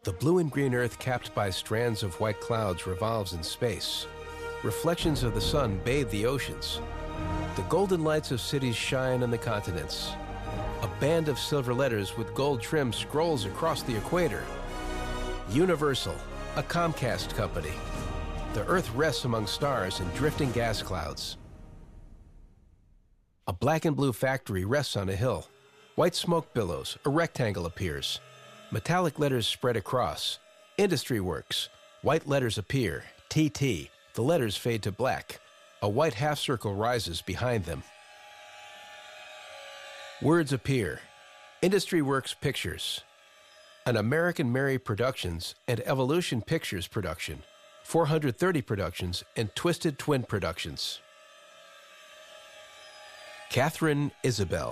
The blue and green Earth capped by strands of white clouds revolves in space. Reflections of the sun bathe the oceans. The golden lights of cities shine on the continents. A band of silver letters with gold trim scrolls across the equator. Universal, a Comcast company. The Earth rests among stars and drifting gas clouds. A black and blue factory rests on a hill. White smoke billows, a rectangle appears. Metallic letters spread across. Industry Works. White letters appear. TT. The letters fade to black. A white half circle rises behind them. Words appear. Industry Works Pictures. An American Mary Productions and Evolution Pictures production. 430 Productions and Twisted Twin Productions. Catherine Isabel.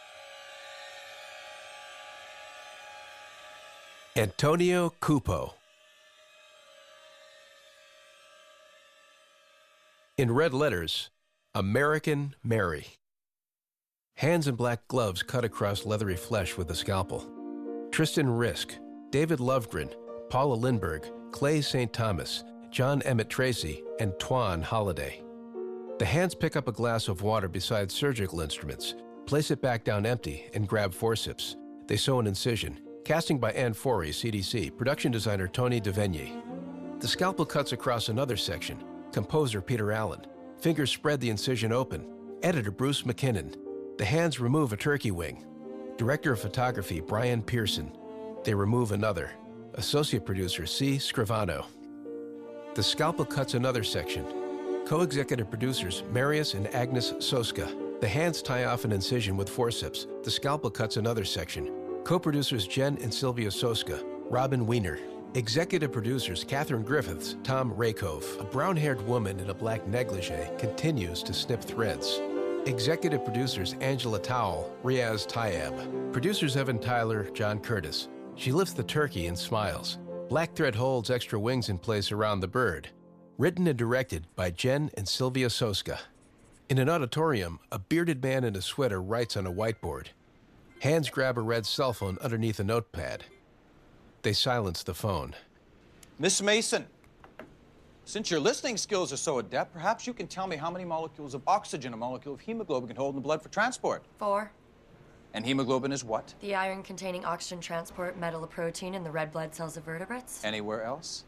Antonio Cupo. In red letters, American Mary. Hands in black gloves cut across leathery flesh with a scalpel. Tristan Risk, David Lovegren, Paula Lindbergh, Clay St. Thomas, John Emmett Tracy, and Twan Holliday. The hands pick up a glass of water beside surgical instruments, place it back down empty, and grab forceps. They sew an incision. Casting by Ann Forey, CDC, production designer Tony DeVenier. The scalpel cuts across another section. Composer Peter Allen. Fingers spread the incision open. Editor Bruce McKinnon. The hands remove a turkey wing. Director of photography Brian Pearson. They remove another. Associate producer C. Scrivano. The scalpel cuts another section. Co-executive producers Marius and Agnes Soska. The hands tie off an incision with forceps. The scalpel cuts another section. Co-producers Jen and Sylvia Soska, Robin Wiener. Executive producers Catherine Griffiths, Tom Rakove. A brown-haired woman in a black negligee continues to snip threads. Executive producers Angela Towell, Riaz Tayeb. Producers Evan Tyler, John Curtis. She lifts the turkey and smiles. Black thread holds extra wings in place around the bird. Written and directed by Jen and Sylvia Soska. In an auditorium, a bearded man in a sweater writes on a whiteboard. Hands grab a red cell phone underneath a notepad. They silence the phone. Miss Mason, since your listening skills are so adept, perhaps you can tell me how many molecules of oxygen a molecule of hemoglobin can hold in the blood for transport. 4. And hemoglobin is what? The iron-containing oxygen transport metalloprotein in the red blood cells of vertebrates. Anywhere else?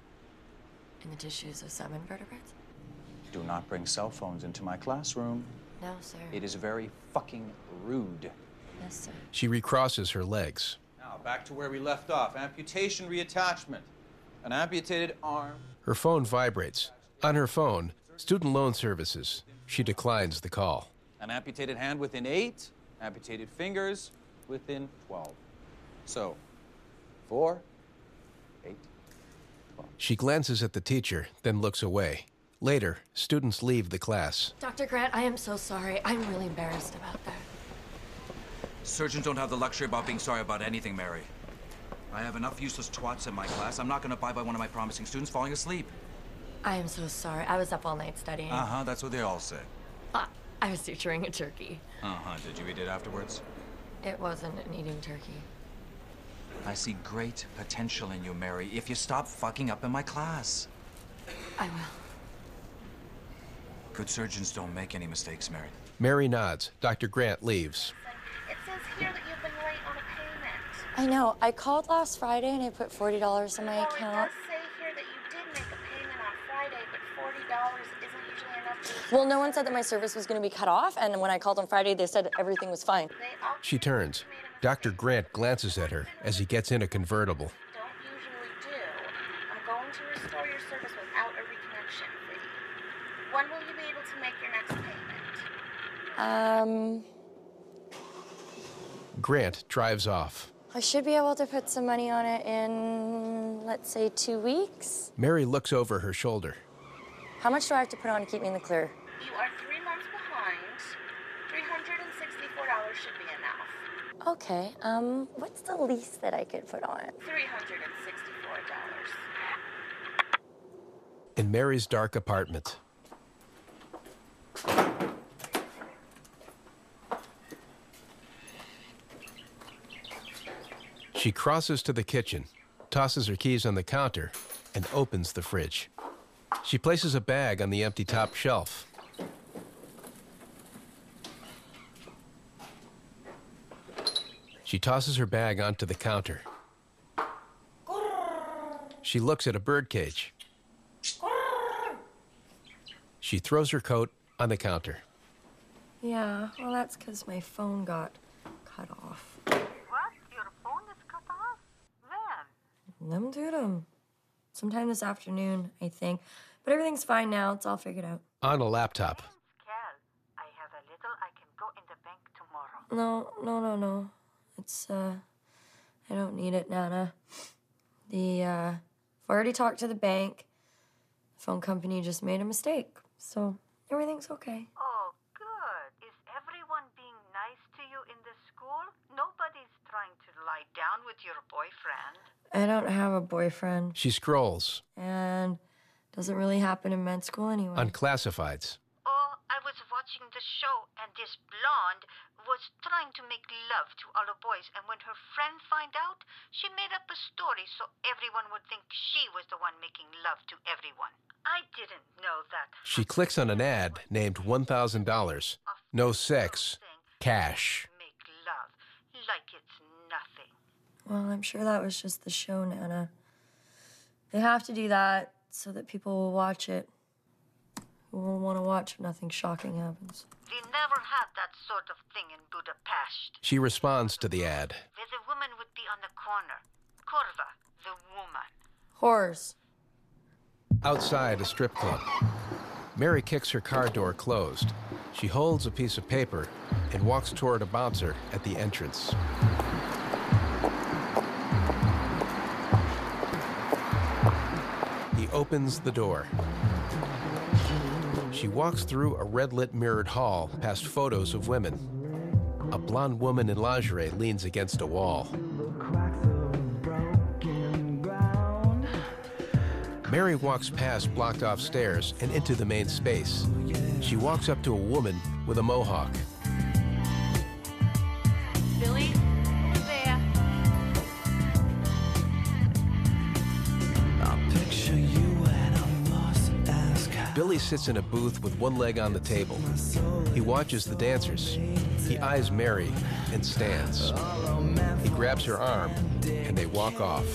In the tissues of some invertebrates. Do not bring cell phones into my classroom. No, sir. It is very fucking rude. Yes, sir. She recrosses her legs. Now, back to where we left off. Amputation reattachment. An amputated arm. Her phone vibrates. On her phone, Student Loan Services. She declines the call. An amputated hand within 8. Amputated fingers within 12. So, 4, 8, 12. She glances at the teacher, then looks away. Later, students leave the class. Dr. Grant, I am so sorry. I'm really embarrassed about that. Surgeons don't have the luxury about being sorry about anything, Mary. I have enough useless twats in my class. I'm not going to abide by one of my promising students falling asleep. I am so sorry. I was up all night studying. Uh-huh, that's what they all say. I was suturing a turkey. Uh-huh, did you eat it afterwards? It wasn't an eating turkey. I see great potential in you, Mary, if you stop fucking up in my class. I will. Good surgeons don't make any mistakes, Mary. Mary nods. Dr. Grant leaves. It says here that you've been late on a payment. I know. I called last Friday and I put $40 in my Well, account. it does say here that you did make a payment on Friday, but $40 isn't usually enough to... Well, no one said that my service was going to be cut off, and when I called on Friday, they said everything was fine. She turns. Dr. Grant glances at her as he gets in a convertible. Don't usually do. I'm going to restore your service without a reconnection fee. When will you be able to make your next payment? Grant drives off. I should be able to put some money on it in, let's say, 2 weeks. Mary looks over her shoulder. How much do I have to put on to keep me in the clear? You are 3 months behind. $364 should be enough. Okay, what's the least that I could put on? $364. In Mary's dark apartment. She crosses to the kitchen. tosses her keys on the counter, and opens the fridge. She places a bag on the empty top shelf. She tosses her bag onto the counter. She looks at a birdcage. She throws her coat on the counter. Yeah, well, that's because my phone got cut off. What? Your phone is cut off? When? Them do them. Sometime this afternoon, I think. But everything's fine now. It's all figured out. On a laptop. Cal, I have a little I can go in the bank tomorrow. No. It's, I don't need it, Nana. I've already talked to the bank. The phone company just made a mistake. So everything's okay. Oh, good. Is everyone being nice to you in the school? Nobody's trying to lie down with your boyfriend. I don't have a boyfriend. She scrolls And doesn't really happen in med school anyway. on classifieds. Oh, I was watching the show and this blonde was trying to make love to all the boys, and when her friend found out, she made up a story so everyone would think she was the one making love to everyone. I didn't know that. She clicks on an ad named $1,000. No sex, cash. Make love like it's nothing. Well, I'm sure that was just the show, Nana. They have to do that so that people will watch it. Who will want to watch if nothing shocking happens. We never had that sort of thing in Budapest. She responds to the ad. Where the woman would be on the corner. Kurva, the woman. Whores. Outside a strip club. Mary kicks her car door closed. She holds a piece of paper and walks toward a bouncer at the entrance. He opens the door. She walks through a red-lit mirrored hall past photos of women. A blonde woman in lingerie leans against a wall. Mary walks past blocked-off stairs and into the main space. She walks up to a woman with a mohawk. Billy, who's there? Billy sits in a booth with one leg on the table. He watches the dancers. He eyes Mary and stands. He grabs her arm, and they walk off.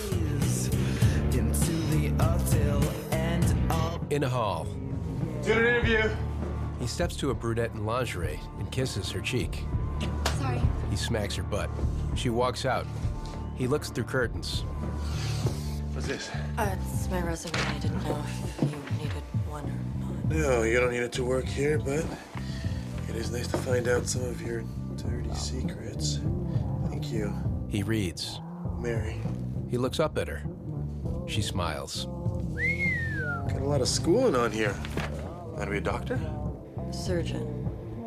In a hall. Doing an interview. He steps to a brunette in lingerie and kisses her cheek. Sorry. He smacks her butt. She walks out. He looks through curtains. What's this? It's my resume. I didn't know if you needed one or not. No, you don't need it to work here, but it is nice to find out some of your dirty secrets. Thank you. He reads. Mary. He looks up at her. She smiles. Got a lot of schooling on here. Want to be a doctor? Surgeon.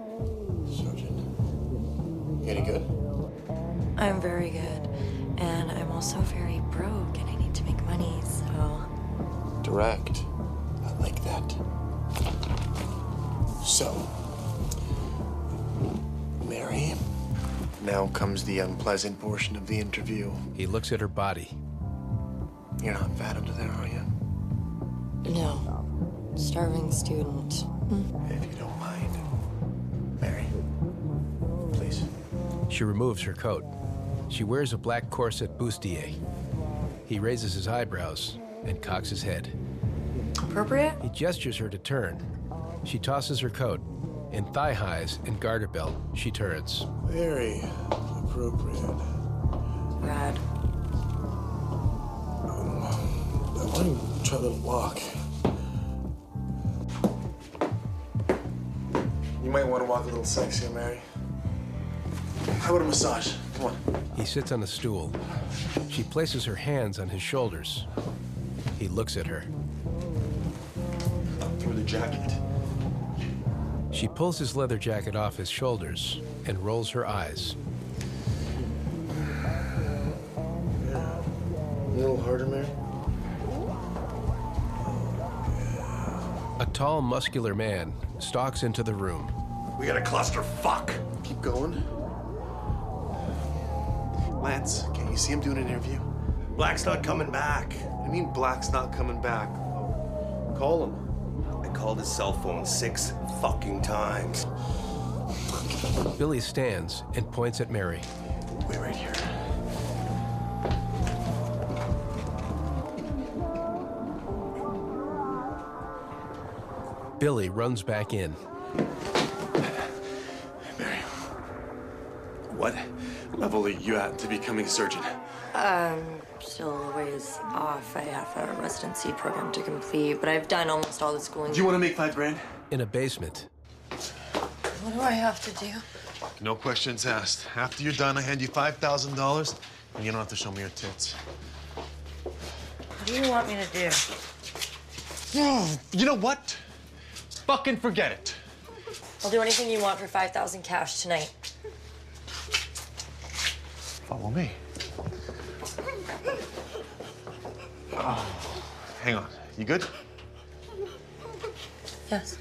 Surgeon. You any good? I'm very good. And I'm also very broke, and I need to make money, so... Direct. I like that. So, Mary, now comes the unpleasant portion of the interview. He looks at her body. You're not fat under there, are you? No. Starving student. If you don't mind. Mary, please. She removes her coat. She wears a black corset bustier. He raises his eyebrows and cocks his head. Appropriate? He gestures her to turn. She tosses her coat. In thigh highs and garter belt, she turns. Very appropriate. Rad. I want to try a little walk. You might want to walk a little sexier, Mary. How about a massage? Come on. He sits on a stool. She places her hands on his shoulders. He looks at her. Up through the jacket. She pulls his leather jacket off his shoulders and rolls her eyes. A little harder, Mary. A tall, muscular man stalks into the room. We got a cluster fuck. Keep going. Lance, can't you see him doing an interview? Black's not coming back. I mean Black's not coming back. Oh, call him. I called his cell phone 6 fucking times. Billy stands and points at Mary. Wait right here. Billy runs back in. Mary, what level are you at to becoming a surgeon? Still a ways off. I have a residency program to complete, but I've done almost all the schooling. Do you want to make $5 grand? In a basement, What do I have to do? No questions asked. After you're done, I hand you $5,000, and you don't have to show me your tits. What do you want me to do? You know what? Fucking forget it. I'll do anything you want for 5,000 cash tonight. Follow me. Oh, hang on. You good? Yes.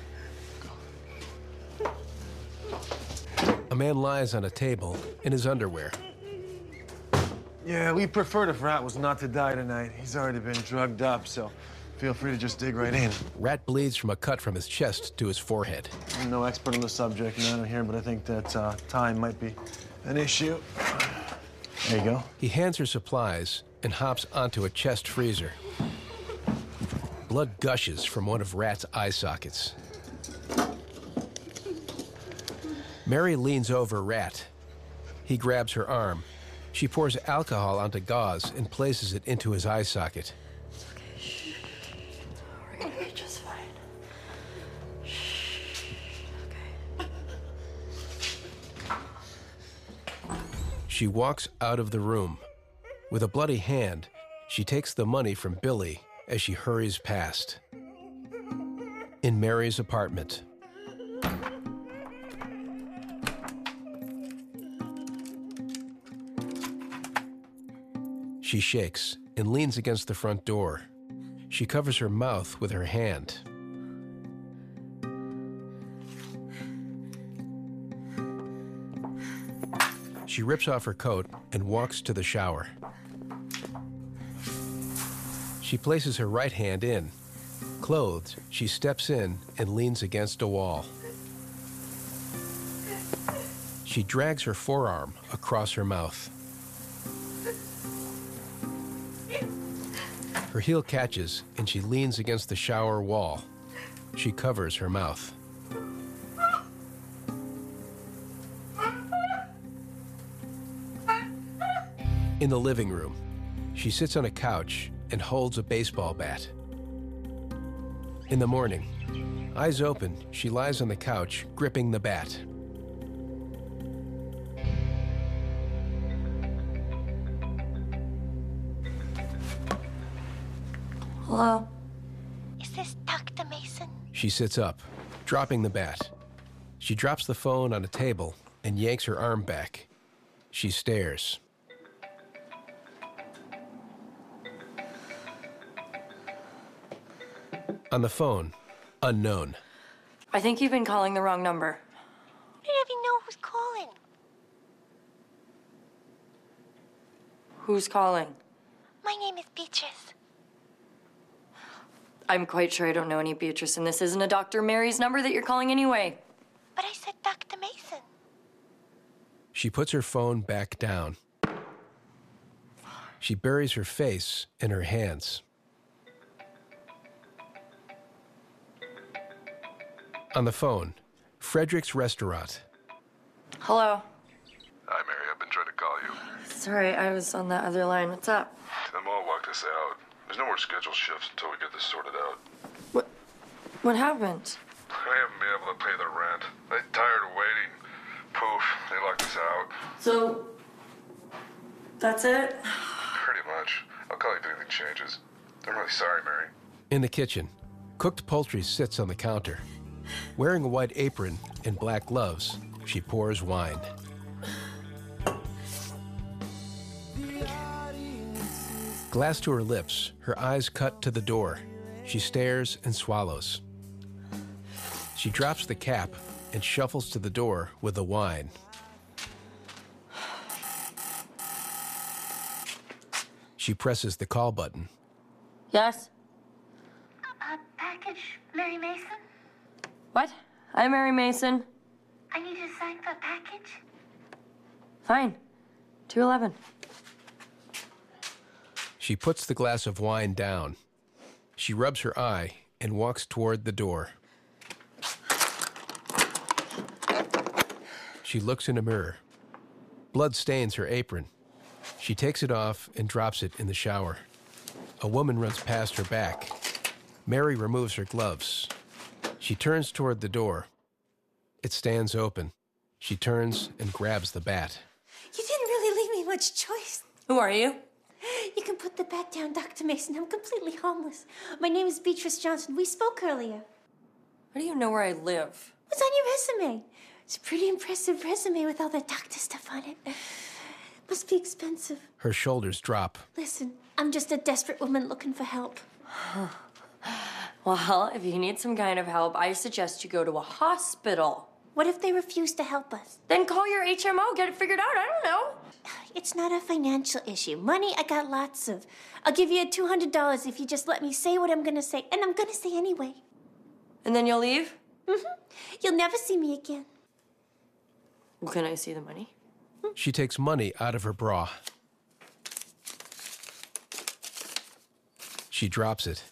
a man lies on a table in his underwear. Yeah, we'd prefer if Rat was not to die tonight. He's already been drugged up, so feel free to just dig right in. Rat bleeds from a cut from his chest to his forehead. I'm no expert on the subject matter here, but I think that time might be an issue. There you go. He hands her supplies and hops onto a chest freezer. Blood gushes from one of Rat's eye sockets. Mary leans over Rat. He grabs her arm. She pours alcohol onto gauze and places it into his eye socket. It's okay. Shh. We're gonna be just fine. Shh. Okay. She walks out of the room. With a bloody hand, she takes the money from Billy as she hurries past. In Mary's apartment. She shakes and leans against the front door. She covers her mouth with her hand. She rips off her coat and walks to the shower. She places her right hand in. Clothed, she steps in and leans against a wall. She drags her forearm across her mouth. Her heel catches, and she leans against the shower wall. She covers her mouth. In the living room, she sits on a couch and holds a baseball bat. In the morning, eyes open, she lies on the couch, gripping the bat. Hello? Is this Dr. Mason? She sits up, dropping the bat. She drops the phone on a table and yanks her arm back. She stares. On the phone, unknown. I think you've been calling the wrong number. I don't even know who's calling. Who's calling? My name is Beatrice. I'm quite sure I don't know any Beatrice, and this isn't a Dr. Mary's number that you're calling anyway. But I said Dr. Mason. She puts her phone back down. She buries her face in her hands. On the phone, Frederick's Restaurant. Hello? Hi, Mary. I've been trying to call you. Sorry, I was on that other line. What's up? The mall walked us out. There's no more scheduled shifts until we get this sorted out. What happened? I haven't been able to pay the rent. They're tired of waiting. Poof, they locked us out. So, that's it? Pretty much. I'll call you if anything changes. I'm really sorry, Mary. In the kitchen, cooked poultry sits on the counter. Wearing a white apron and black gloves, she pours wine. Glass to her lips, her eyes cut to the door. She stares and swallows. She drops the cap and shuffles to the door with the wine. She presses the call button. Yes? Package, Mary Mason? What? I'm Mary Mason. I need you to sign for a package. Fine. 211. She puts the glass of wine down. She rubs her eye and walks toward the door. She looks in a mirror. Blood stains her apron. She takes it off and drops it in the shower. A woman runs past her back. Mary removes her gloves. She turns toward the door. It stands open. She turns and grabs the bat. You didn't really leave me much choice. Who are you? You can put the bat down, Dr. Mason. I'm completely harmless. My name is Beatrice Johnson. We spoke earlier. How do you know where I live? What's on your resume? It's a pretty impressive resume with all the doctor stuff on it. Must be expensive. Her shoulders drop. Listen, I'm just a desperate woman looking for help. Well, if you need some kind of help, I suggest you go to a hospital. What if they refuse to help us? Then call your HMO, get it figured out. I don't know. It's not a financial issue. Money, I got lots of. I'll give you $200 if you just let me say what I'm gonna say, and I'm gonna say anyway. And then you'll leave? You'll never see me again. Well, can I see the money? She takes money out of her bra. She drops it.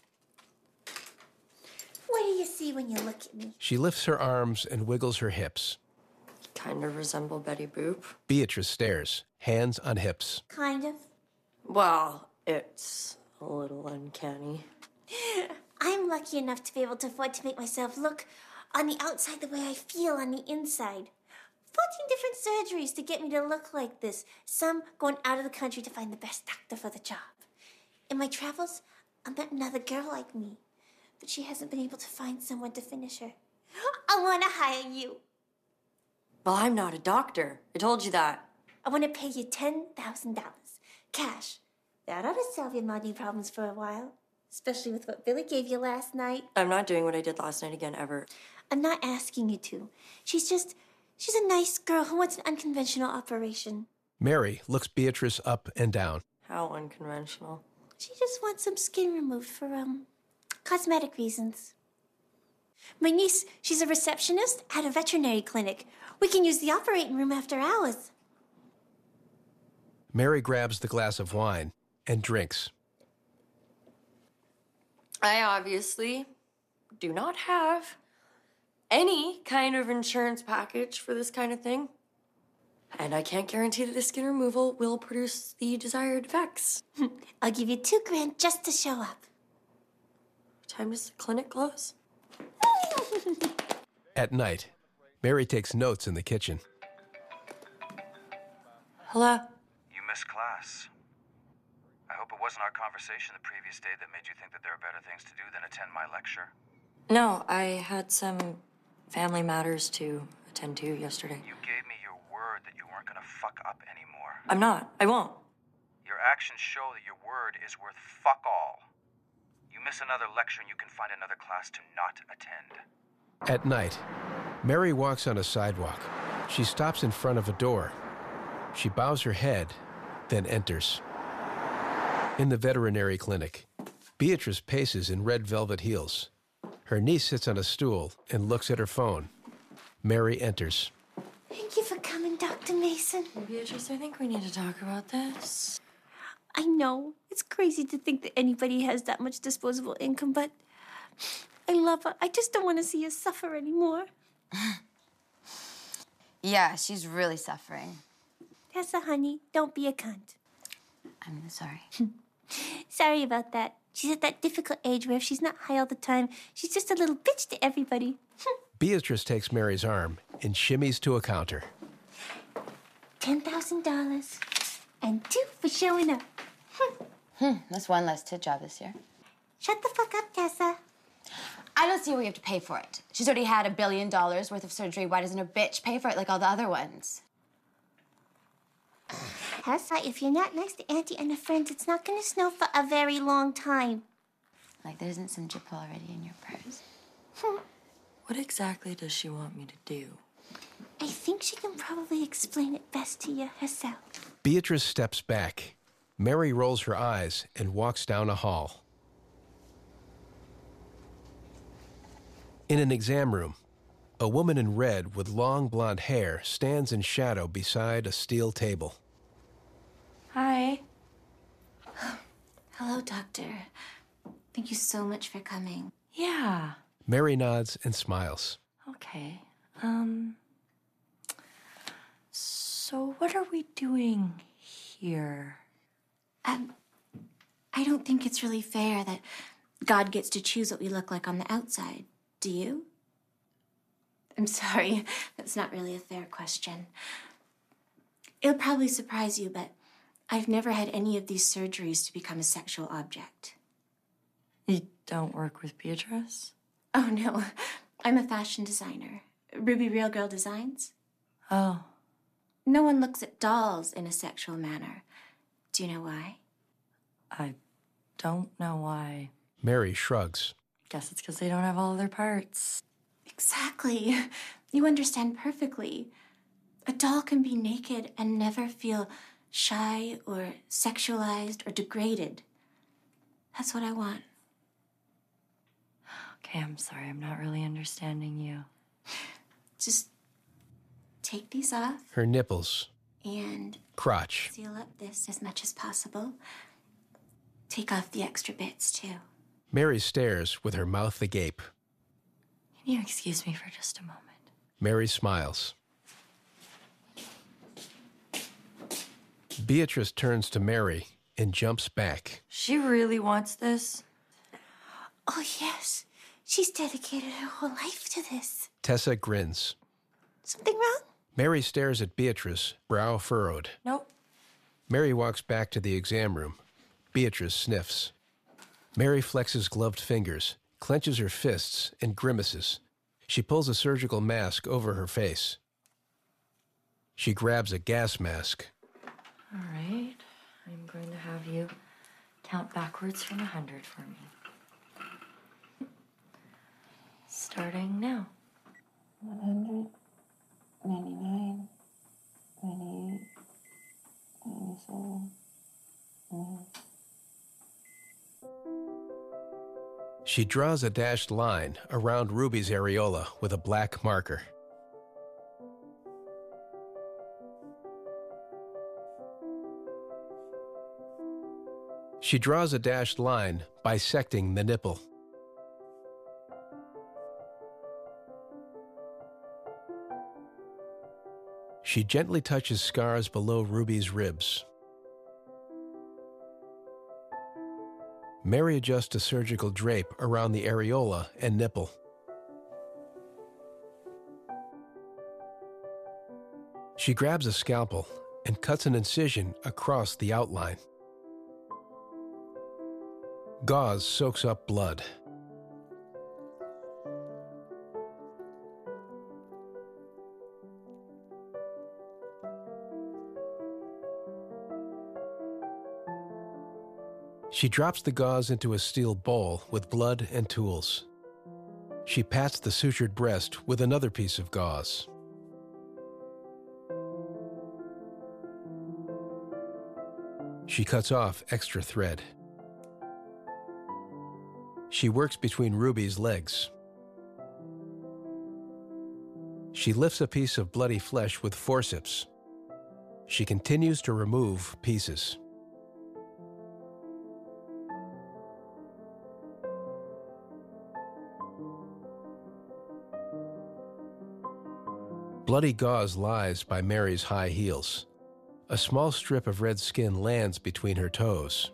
What do you see when you look at me? She lifts her arms and wiggles her hips. Kind of resemble Betty Boop. Beatrice stares, hands on hips. Kind of. Well, it's a little uncanny. I'm lucky enough to be able to afford to make myself look on the outside the way I feel on the inside. 14 different surgeries to get me to look like this. Some going out of the country to find the best doctor for the job. In my travels, I met another girl like me, but she hasn't been able to find someone to finish her. I want to hire you. Well, I'm not a doctor. I told you that. I want to pay you $10,000. Cash. That ought to solve your money problems for a while. Especially with what Billy gave you last night. I'm not doing what I did last night again, ever. I'm not asking you to. She's a nice girl who wants an unconventional operation. Mary looks Beatrice up and down. How unconventional? She just wants some skin removed for, cosmetic reasons. My niece, she's a receptionist at a veterinary clinic. We can use the operating room after hours. Mary grabs the glass of wine and drinks. I obviously do not have any kind of insurance package for this kind of thing. And I can't guarantee that the skin removal will produce the desired effects. I'll give you $2,000 just to show up. What time does the clinic close? At night, Mary takes notes in the kitchen. Hello? You missed class. I hope it wasn't our conversation the previous day that made you think that there are better things to do than attend my lecture. No, I had some family matters to attend to yesterday. You gave me your word that you weren't gonna fuck up anymore. I'm not. I won't. Your actions show that your word is worth fuck all. You miss another lecture and you can find another class to not attend. At night, Mary walks on a sidewalk. She stops in front of a door. She bows her head, then enters. In the veterinary clinic, Beatrice paces in red velvet heels. Her niece sits on a stool and looks at her phone. Mary enters. Thank you for coming, Dr. Mason. Beatrice, I think we need to talk about this. I know. It's crazy to think that anybody has that much disposable income, but I love her. I just don't want to see her suffer anymore. Yeah, she's really suffering. Tessa, honey, don't be a cunt. I'm sorry. Sorry about that. She's at that difficult age where if she's not high all the time, she's just a little bitch to everybody. Beatrice takes Mary's arm and shimmies to a counter. $10,000 and 2 for showing up. That's one less tit job this year. Shut the fuck up, Tessa. I don't see where you have to pay for it. She's already had $1 billion worth of surgery. Why doesn't her bitch pay for it like all the other ones? Tessa, if you're not nice to Auntie and her friends, it's not gonna snow for a very long time. Like there isn't some drip already in your purse. What exactly does she want me to do? I think she can probably explain it best to you herself. Beatrice steps back. Mary rolls her eyes and walks down a hall. In an exam room, a woman in red with long blonde hair stands in shadow beside a steel table. Hi. Hello, Doctor. Thank you so much for coming. Yeah. Mary nods and smiles. Okay. So what are we doing here? I don't think it's really fair that God gets to choose what we look like on the outside. Do you? I'm sorry, that's not really a fair question. It'll probably surprise you, but I've never had any of these surgeries to become a sexual object. You don't work with Beatrice? Oh, no. I'm a fashion designer. Ruby Real Girl Designs. Oh. No one looks at dolls in a sexual manner. Do you know why? I don't know why. Mary shrugs. Guess it's because they don't have all their parts. Exactly. You understand perfectly. A doll can be naked and never feel shy or sexualized or degraded. That's what I want. Okay, I'm sorry. I'm not really understanding you. Just take these off. Her nipples. And crotch. Seal up this as much as possible. Take off the extra bits, too. Mary stares with her mouth agape. Can you excuse me for just a moment? Mary smiles. Beatrice turns to Mary and jumps back. She really wants this? Oh, yes. She's dedicated her whole life to this. Tessa grins. Something wrong? Mary stares at Beatrice, brow furrowed. Nope. Mary walks back to the exam room. Beatrice sniffs. Mary flexes gloved fingers, clenches her fists, and grimaces. She pulls a surgical mask over her face. She grabs a gas mask. All right. I'm going to have you count backwards from 100 for me. Starting now. 100, 99, 98, 97, 98. She draws a dashed line around Ruby's areola with a black marker. She draws a dashed line bisecting the nipple. She gently touches scars below Ruby's ribs. Mary adjusts a surgical drape around the areola and nipple. She grabs a scalpel and cuts an incision across the outline. Gauze soaks up blood. She drops the gauze into a steel bowl with blood and tools. She pats the sutured breast with another piece of gauze. She cuts off extra thread. She works between Ruby's legs. She lifts a piece of bloody flesh with forceps. She continues to remove pieces. Bloody gauze lies by Mary's high heels. A small strip of red skin lands between her toes.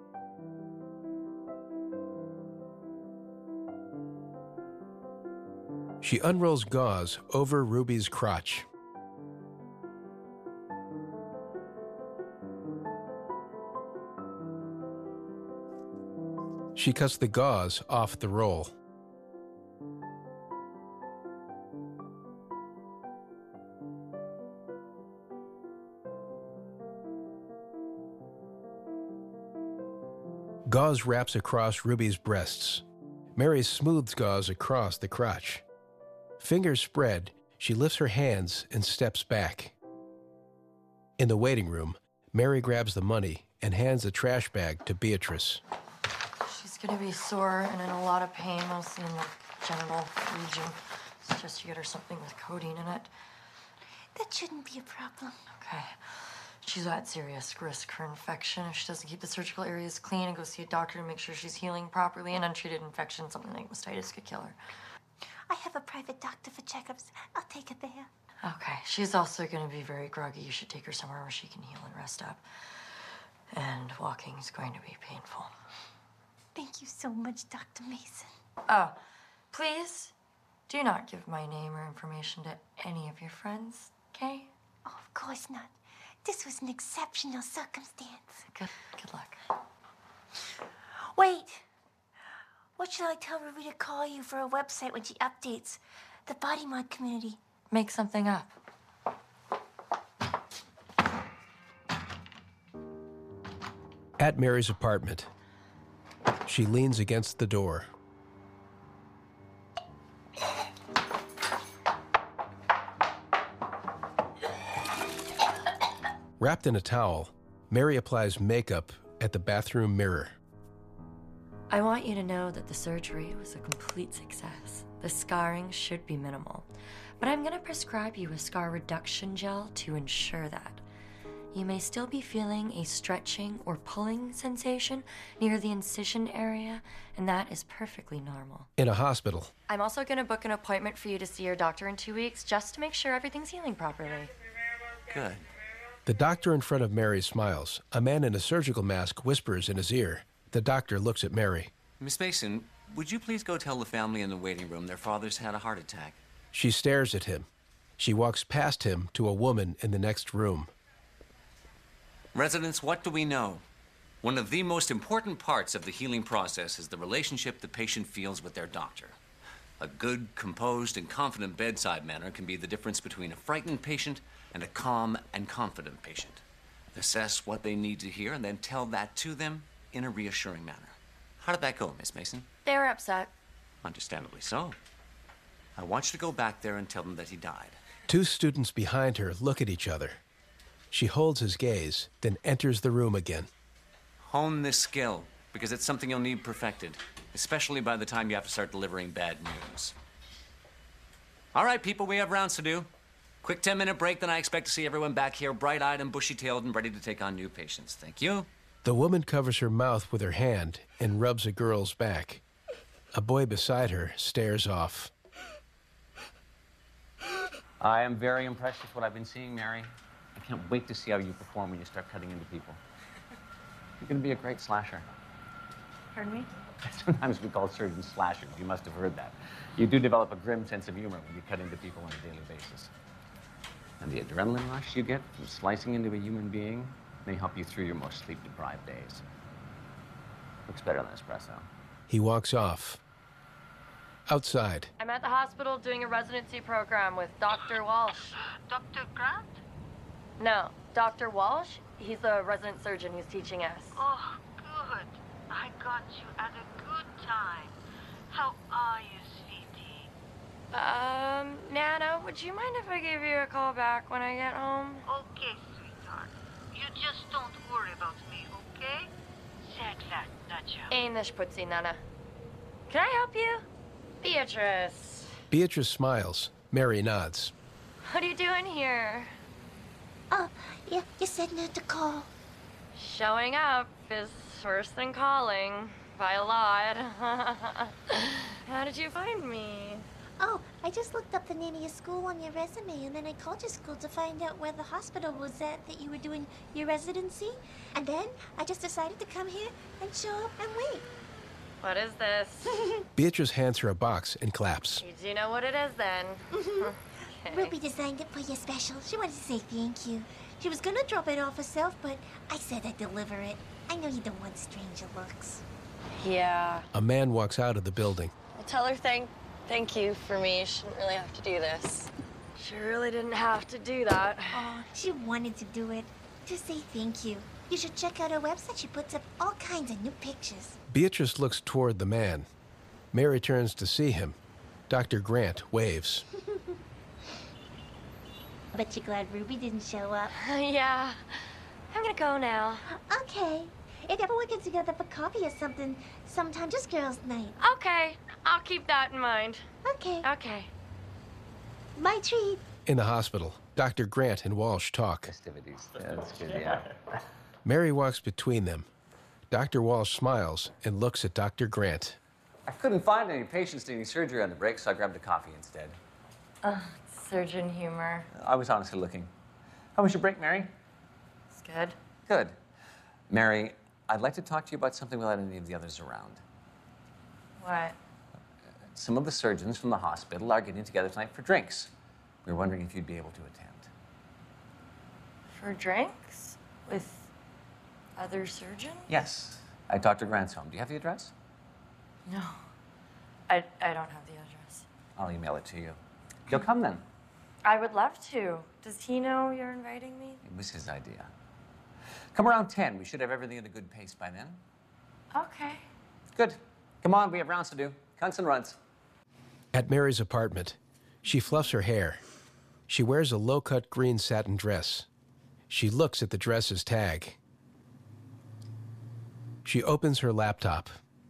She unrolls gauze over Ruby's crotch. She cuts the gauze off the roll. Gauze wraps across Ruby's breasts. Mary smooths gauze across the crotch. Fingers spread, she lifts her hands and steps back. In the waiting room, Mary grabs the money and hands a trash bag to Beatrice. She's gonna be sore and in a lot of pain, mostly in the genital region. Suggest you get her something with codeine in it. That shouldn't be a problem. Okay. She's at serious risk for infection if she doesn't keep the surgical areas clean and go see a doctor to make sure she's healing properly. An untreated infection, something like mastitis, could kill her. I have a private doctor for checkups. I'll take her there. Okay. She's also going to be very groggy. You should take her somewhere where she can heal and rest up. And walking is going to be painful. Thank you so much, Dr. Mason. Oh, please do not give my name or information to any of your friends, okay? Oh, of course not. This was an exceptional circumstance. Good luck. Wait. What should I tell Ruby to call you for a website when she updates the body mod community? Make something up. At Mary's apartment, she leans against the door. Wrapped in a towel, Mary applies makeup at the bathroom mirror. I want you to know that the surgery was a complete success. The scarring should be minimal, but I'm going to prescribe you a scar reduction gel to ensure that. You may still be feeling a stretching or pulling sensation near the incision area, and that is perfectly normal. In a hospital, I'm also going to book an appointment for you to see your doctor in 2 weeks just to make sure everything's healing properly. Good. the doctor in front of Mary smiles. A man in a surgical mask whispers in his ear. The doctor looks at Mary. Miss Mason, would you please go tell the family in the waiting room their father's had a heart attack? She stares at him. She walks past him to a woman in the next room. Residents, what do we know? One of the most important parts of the healing process is the relationship the patient feels with their doctor. A good, composed, and confident bedside manner can be the difference between a frightened patient and a calm and confident patient. Assess what they need to hear and then tell that to them in a reassuring manner. How did that go, Miss Mason? They were upset. Understandably so. I want you to go back there and tell them that he died. Two students behind her look at each other. She holds his gaze, then enters the room again. Hone this skill, because it's something you'll need perfected, especially by the time you have to start delivering bad news. All right, people, we have rounds to do. Quick 10-minute break, then I expect to see everyone back here bright-eyed and bushy-tailed and ready to take on new patients. Thank you. The woman covers her mouth with her hand and rubs a girl's back. A boy beside her stares off. I am very impressed with what I've been seeing, Mary. I can't wait to see how you perform when you start cutting into people. You're going to be a great slasher. Pardon me? Sometimes we call surgeons slashers. You must have heard that. You do develop a grim sense of humor when you cut into people on a daily basis. And the adrenaline rush you get from slicing into a human being may help you through your most sleep-deprived days. Looks better than espresso. He walks off. Outside, I'm at the hospital doing a residency program with Dr. Walsh. Dr. Grant? No, Dr. Walsh. He's the resident surgeon who's teaching us. Oh, good. I got you at a good time. How are you, sweetie? Nana, would you mind if I give you a call back when I get home? Okay, sweetheart. You just don't worry about me, okay? Säkert, Nacho. English putzi, Nana. Can I help you? Beatrice. Beatrice smiles. Mary nods. What are you doing here? Oh, yeah, you said not to call. Showing up is worse than calling. By a lot. How did you find me? Oh, I just looked up the name of your school on your resume, and then I called your school to find out where the hospital was at that you were doing your residency. And then I just decided to come here and show up and wait. What is this? Beatrice hands her a box and claps. You do know what it is, then. Okay. Ruby designed it for your special. She wanted to say thank you. She was gonna drop it off herself, but I said I'd deliver it. I know you don't want stranger looks. Yeah. A man walks out of the building. Well, tell her thank you for me. She didn't really have to do this. She really didn't have to do that. Oh, she wanted to do it. Just say thank you. You should check out her website. She puts up all kinds of new pictures. Beatrice looks toward the man. Mary turns to see him. Dr. Grant waves. Bet you're glad Ruby didn't show up. Yeah. I'm gonna go now. Okay. If everyone gets together for coffee or something, sometime, just girls' night. Okay, I'll keep that in mind. Okay. Okay. My treat. In the hospital, Dr. Grant and Walsh talk. Festivities. That's good, yeah. Mary walks between them. Dr. Walsh smiles and looks at Dr. Grant. I couldn't find any patients needing surgery on the break, so I grabbed a coffee instead. Surgeon humor. I was honestly looking. How was your break, Mary? It's good. Good. Mary, I'd like to talk to you about something without any of the others around. What? Some of the surgeons from the hospital are getting together tonight for drinks. We were wondering if you'd be able to attend. For drinks? With other surgeons? Yes. At Dr. Grant's home. Do you have the address? No. I don't have the address. I'll email it to you. You'll come then. I would love to. Does he know you're inviting me? It was his idea. Come around 10. We should have everything at a good pace by then. Okay. Good. Come on, we have rounds to do. Cunts and runs. At Mary's apartment, she fluffs her hair. She wears a low-cut green satin dress. She looks at the dress's tag. She opens her laptop.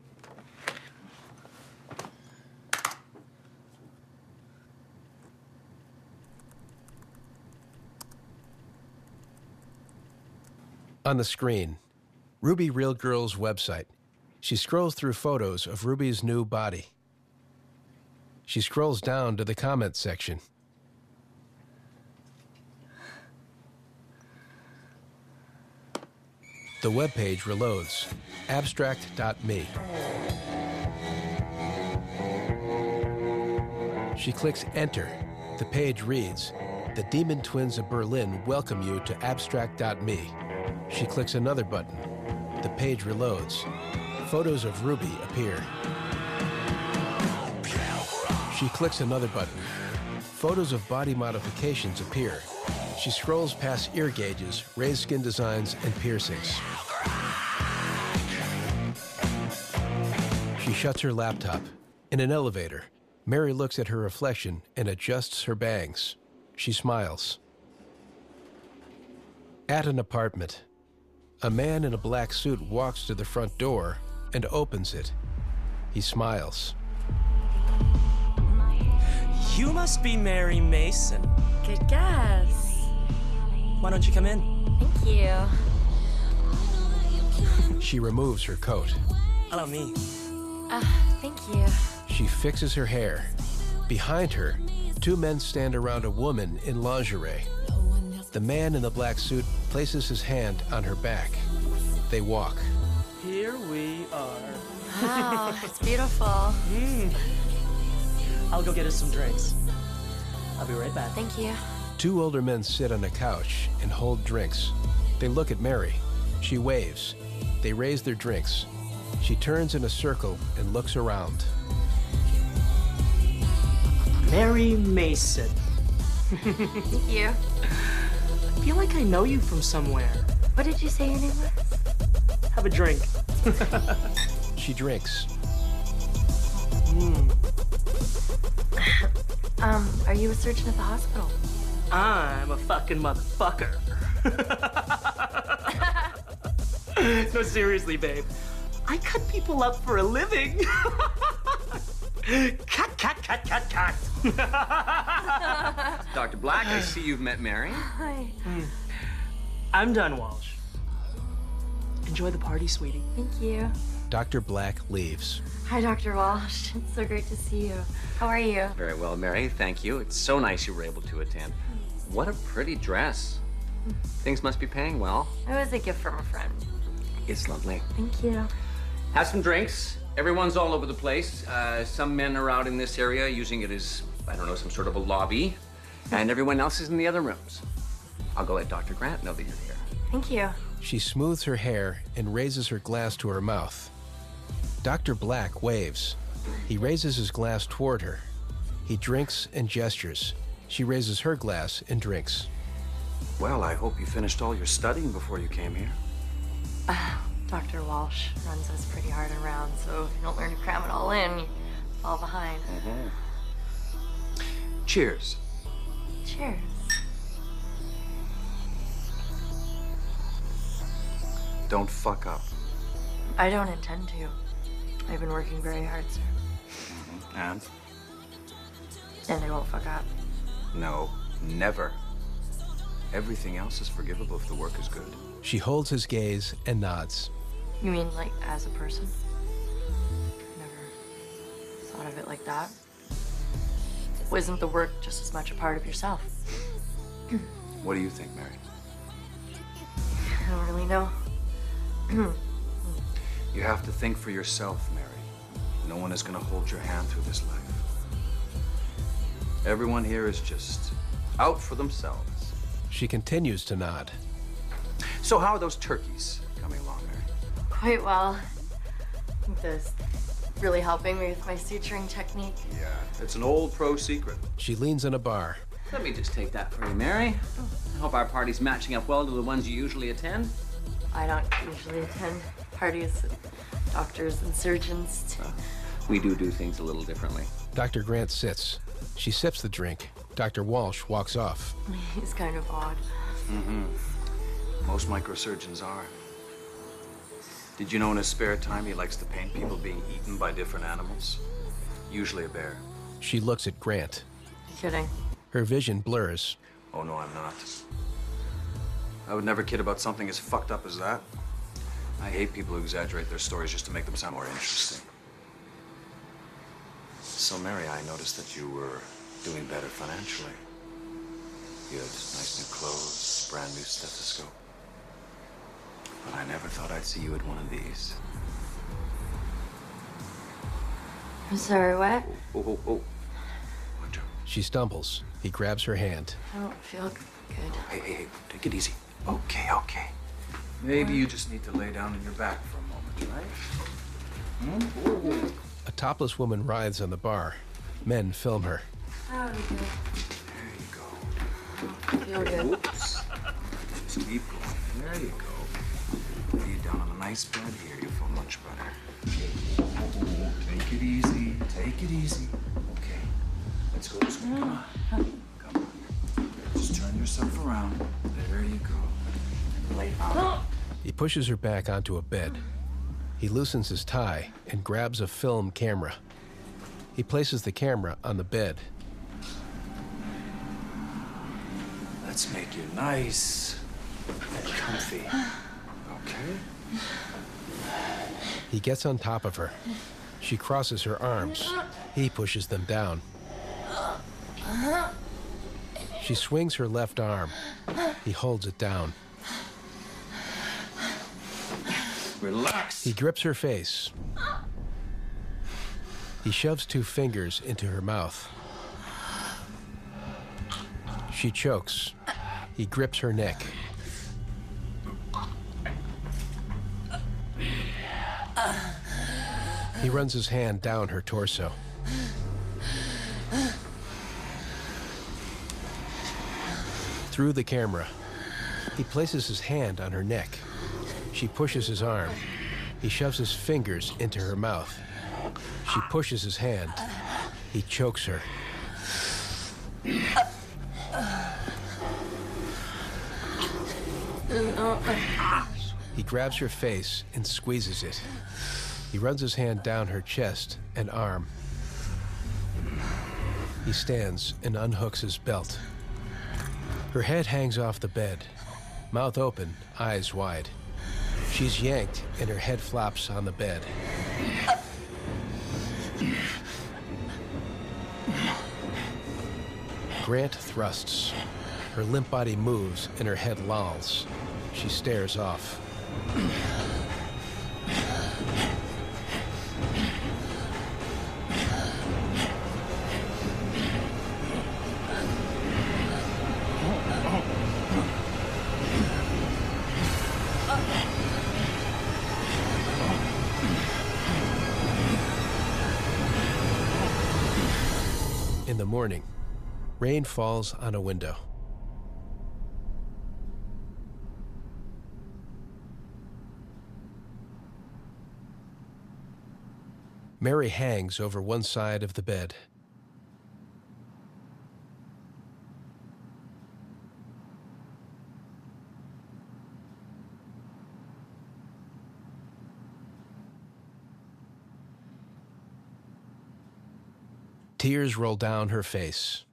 On the screen, Ruby Real Girl's website. She scrolls through photos of Ruby's new body. She scrolls down to the comments section. The webpage reloads. Abstract.me. She clicks Enter. The page reads, "The Demon Twins of Berlin welcome you to Abstract.me." She clicks another button. The page reloads. Photos of Ruby appear. She clicks another button. Photos of body modifications appear. She scrolls past ear gauges, raised skin designs, and piercings. She shuts her laptop. In an elevator, Mary looks at her reflection and adjusts her bangs. She smiles. At an apartment, a man in a black suit walks to the front door and opens it. He smiles. You must be Mary Mason. Good guess. Why don't you come in? Thank you. She removes her coat. Allow me. Thank you. She fixes her hair. Behind her, two men stand around a woman in lingerie. The man in the black suit places his hand on her back. They walk. Here we are. Wow, it's beautiful. I'll go get us some drinks. I'll be right back. Thank you. Two older men sit on a couch and hold drinks. They look at Mary. She waves. They raise their drinks. She turns in a circle and looks around. Mary Mason. Thank you. I feel like I know you from somewhere. What did you say your name was? Have a drink. She drinks. Are you a surgeon at the hospital? I'm a fucking motherfucker. No, seriously, babe. I cut people up for a living. Cut. Dr. Black, I see you've met Mary. Hi. I'm done, Walsh. Enjoy the party, sweetie. Thank you. Dr. Black leaves. Hi, Dr. Walsh. It's so great to see you. How are you? Very well, Mary. Thank you. It's so nice you were able to attend. What a pretty dress. Things must be paying well. It was a gift from a friend. It's lovely. Thank you. Have some drinks. Everyone's all over the place. Some men are out in this area using it as, I don't know, some sort of a lobby. And everyone else is in the other rooms. I'll go let Dr. Grant know that you're here. Thank you. She smooths her hair and raises her glass to her mouth. Dr. Black waves. He raises his glass toward her. He drinks and gestures. She raises her glass and drinks. Well, I hope you finished all your studying before you came here. Dr. Walsh runs us pretty hard around, so if you don't learn to cram it all in, you fall behind. Cheers. Cheers. Don't fuck up. I don't intend to. I've been working very hard, sir. And? And I won't fuck up. No, never. Everything else is forgivable if the work is good. She holds his gaze and nods. You mean, like, as a person? Never thought of it like that. Wasn't the work just as much a part of yourself? What do you think, Mary? I don't really know. You have to think for yourself, Mary. No one is going to hold your hand through this life. Everyone here is just out for themselves. She continues to nod. So how are those turkeys coming along, Mary? Quite well. I think this really helping me with my suturing technique. Yeah, it's an old pro secret. She leans in a bar. Let me just take that for you, Mary. I hope our party's matching up well to the ones you usually attend. I don't usually attend parties with doctors and surgeons. We do things a little differently. Dr. Grant sits. She sips the drink. Dr. Walsh walks off. He's kind of odd. Mm-hmm. Most microsurgeons are. Did you know in his spare time he likes to paint people being eaten by different animals? Usually a bear. She looks at Grant. You kidding? Her vision blurs. Oh, no, I'm not. I would never kid about something as fucked up as that. I hate people who exaggerate their stories just to make them sound more interesting. So, Mary, I noticed that you were doing better financially. You had nice new clothes, brand new stethoscope. But I never thought I'd see you at one of these. I'm sorry, what? Oh. She stumbles. He grabs her hand. I don't feel good. Hey, take it easy. Okay. Maybe you just need to lay down on your back for a moment, right? A topless woman writhes on the bar. Men film her. How do you There you go. feel good? Oops. Just keep going. There you go. Lay you down on a nice bed here. You'll feel much better. Take it easy. Take it easy. Okay. Let's go this way. Come on. Just turn yourself around. There you go. And lay down. He pushes her back onto a bed. He loosens his tie and grabs a film camera. He places the camera on the bed. Let's make you nice and comfy. Okay? He gets on top of her. She crosses her arms. He pushes them down. She swings her left arm. He holds it down. Relax. He grips her face. He shoves 2 fingers into her mouth. She chokes. He grips her neck. He runs his hand down her torso. Through the camera, he places his hand on her neck. She pushes his arm. He shoves his fingers into her mouth. She pushes his hand. He chokes her. He grabs her face and squeezes it. He runs his hand down her chest and arm. He stands and unhooks his belt. Her head hangs off the bed, mouth open, eyes wide. She's yanked and her head flops on the bed. Grant thrusts. Her limp body moves and her head lolls. She stares off. In the morning, rain falls on a window. Mary hangs over one side of the bed. Tears roll down her face.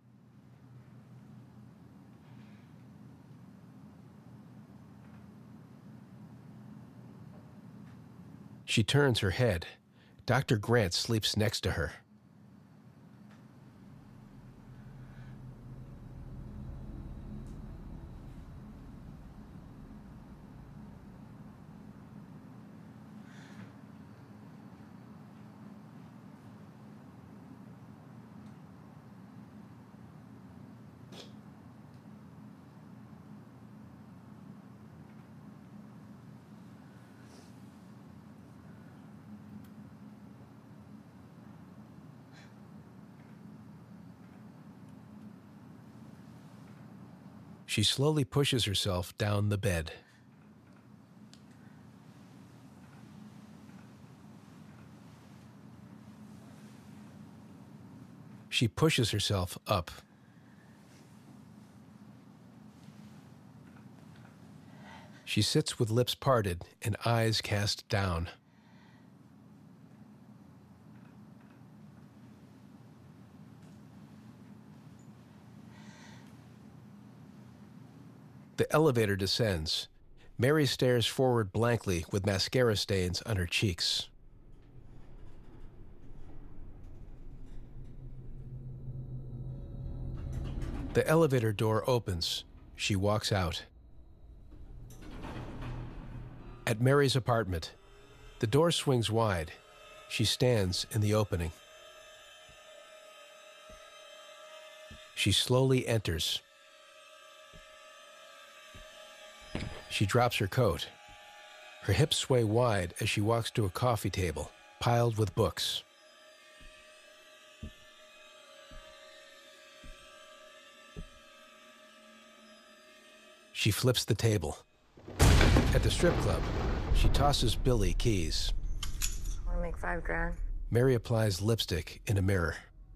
She turns her head. Dr. Grant sleeps next to her. She slowly pushes herself down the bed. She pushes herself up. She sits with lips parted and eyes cast down. The elevator descends. Mary stares forward blankly with mascara stains on her cheeks. The elevator door opens. She walks out. At Mary's apartment, the door swings wide. She stands in the opening. She slowly enters. She drops her coat. Her hips sway wide as she walks to a coffee table, piled with books. She flips the table. At the strip club, she tosses Billy keys. Want to make $5 grand? Mary applies lipstick in a mirror.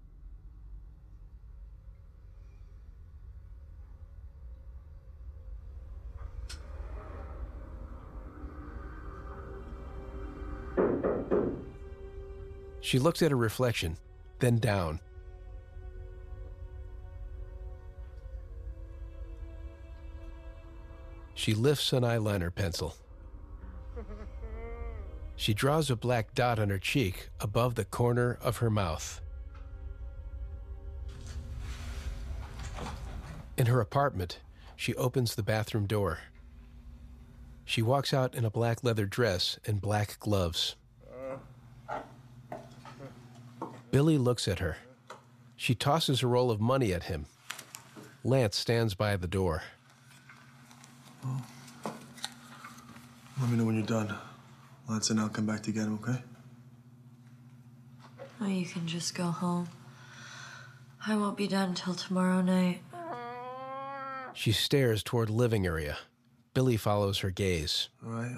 She looks at her reflection, then down. She lifts an eyeliner pencil. She draws a black dot on her cheek above the corner of her mouth. In her apartment, she opens the bathroom door. She walks out in a black leather dress and black gloves. Billy looks at her. She tosses a roll of money at him. Lance stands by the door. Well, let me know when you're done. Lance and I'll come back to get him, okay? Oh, you can just go home. I won't be done till tomorrow night. She stares toward the living area. Billy follows her gaze. All right.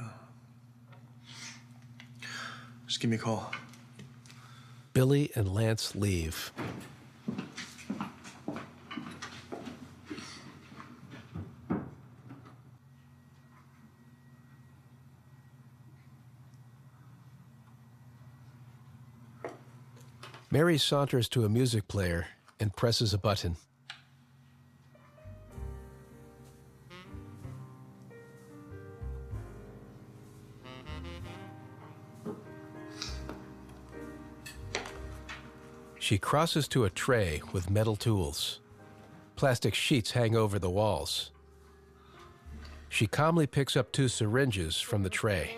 Just give me a call. Billy and Lance leave. Mary saunters to a music player and presses a button. She crosses to a tray with metal tools. Plastic sheets hang over the walls. She calmly picks up 2 syringes from the tray.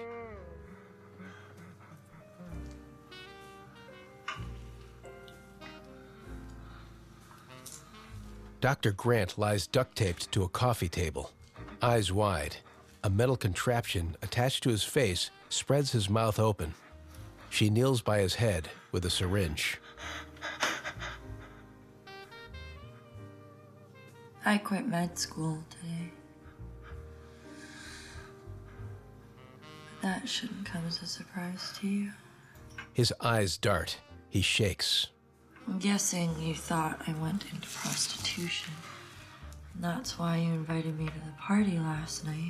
Dr. Grant lies duct-taped to a coffee table, eyes wide. A metal contraption attached to his face spreads his mouth open. She kneels by his head with a syringe. I quit med school today. But that shouldn't come as a surprise to you. His eyes dart. He shakes. I'm guessing you thought I went into prostitution. And that's why you invited me to the party last night.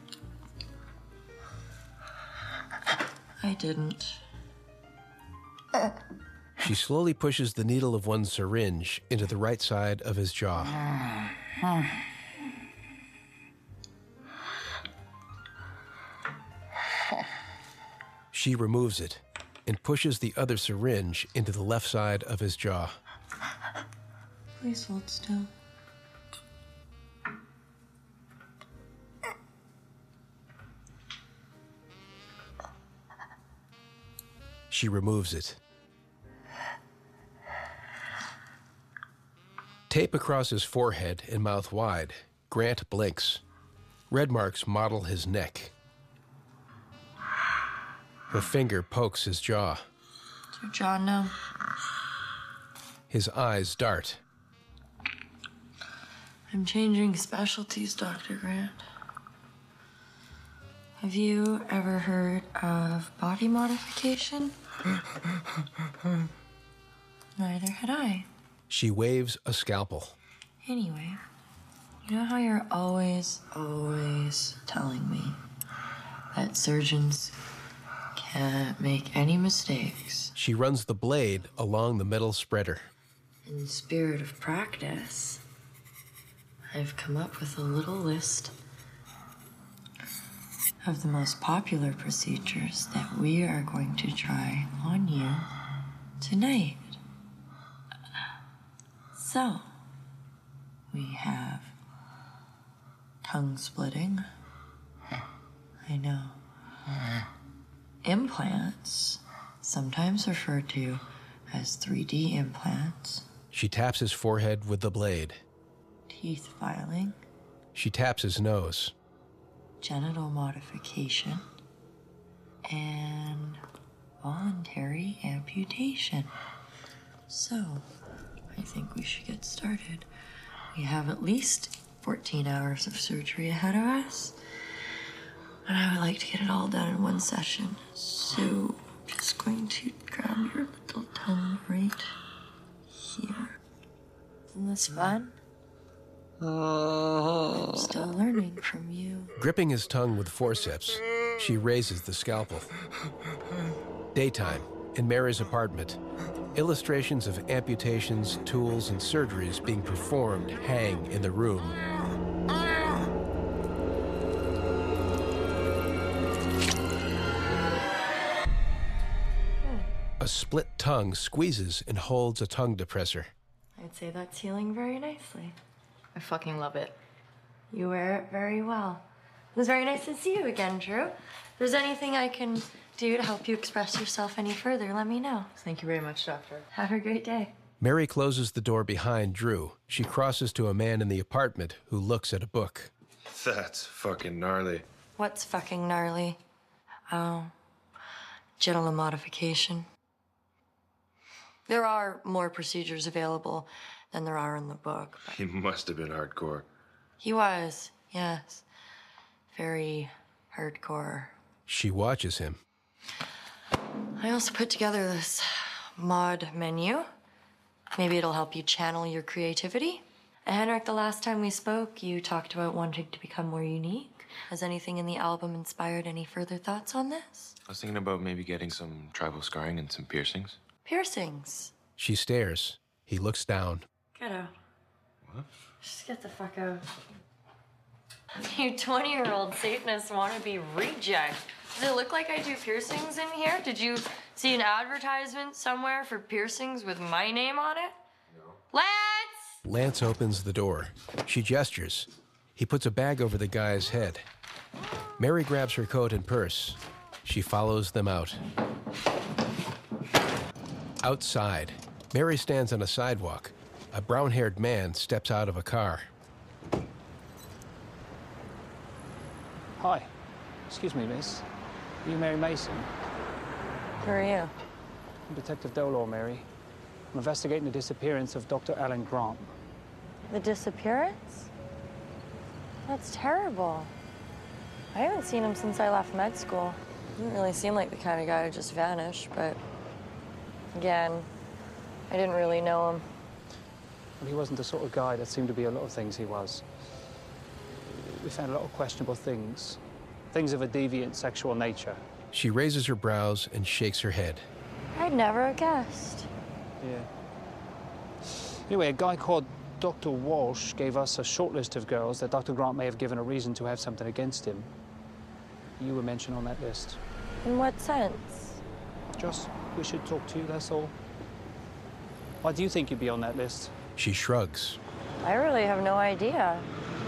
I didn't. She slowly pushes the needle of one syringe into the right side of his jaw. She removes it and pushes the other syringe into the left side of his jaw. Please hold still. She removes it. Tape across his forehead and mouth wide, Grant blinks. Red marks mottle his neck. Her finger pokes his jaw. Is your jaw numb? His eyes dart. I'm changing specialties, Dr. Grant. Have you ever heard of body modification? Neither had I. She waves a scalpel. Anyway, you know how you're always telling me that surgeons can't make any mistakes? She runs the blade along the metal spreader. In the spirit of practice, I've come up with a little list of the most popular procedures that we are going to try on you tonight. So, we have tongue splitting. I know. Implants, sometimes referred to as 3D implants. She taps his forehead with the blade. Teeth filing. She taps his nose. Genital modification. And voluntary amputation. So, I think we should get started. We have at least 14 hours of surgery ahead of us. And I would like to get it all done in one session. So, I'm just going to grab your little tongue right here. Isn't this fun? I'm still learning from you. Gripping his tongue with forceps, she raises the scalpel. Daytime, in Mary's apartment. Illustrations of amputations, tools, and surgeries being performed hang in the room. A split tongue squeezes and holds a tongue depressor. I'd say that's healing very nicely. I fucking love it. You wear it very well. It was very nice to see you again, Drew. If there's anything I can do to help you express yourself any further, let me know. Thank you very much, Doctor. Have a great day. Mary closes the door behind Drew. She crosses to a man in the apartment who looks at a book. That's fucking gnarly. What's fucking gnarly? Oh, genital modification. There are more procedures available than there are in the book. He must have been hardcore. He was, yes. Very hardcore. She watches him. I also put together this mod menu. Maybe it'll help you channel your creativity. And Henrik, the last time we spoke, you talked about wanting to become more unique. Has anything in the album inspired any further thoughts on this? I was thinking about maybe getting some tribal scarring and some piercings. Piercings. She stares. He looks down. Get out. What? Just get the fuck out. You 20-year-old Satanist wannabe reject. Does it look like I do piercings in here? Did you see an advertisement somewhere for piercings with my name on it? No. Lance! Lance opens the door. She gestures. He puts a bag over the guy's head. Mary grabs her coat and purse. She follows them out. Outside, Mary stands on a sidewalk. A brown-haired man steps out of a car. Hi. Excuse me, miss. Are you Mary Mason? Who are you? I'm Detective Dolor, Mary. I'm investigating the disappearance of Dr. Alan Grant. The disappearance? That's terrible. I haven't seen him since I left med school. He didn't really seem like the kind of guy to just vanish, but again, I didn't really know him. Well, he wasn't the sort of guy that seemed to be a lot of things he was. We found a lot of questionable things. Things of a deviant sexual nature. She raises her brows and shakes her head. I I'd never have guessed. Yeah. Anyway, a guy called Dr. Walsh gave us a short list of girls that Dr. Grant may have given a reason to have something against him. You were mentioned on that list. In what sense? Just, we should talk to you, that's all. Why do you think you'd be on that list? She shrugs. I really have no idea.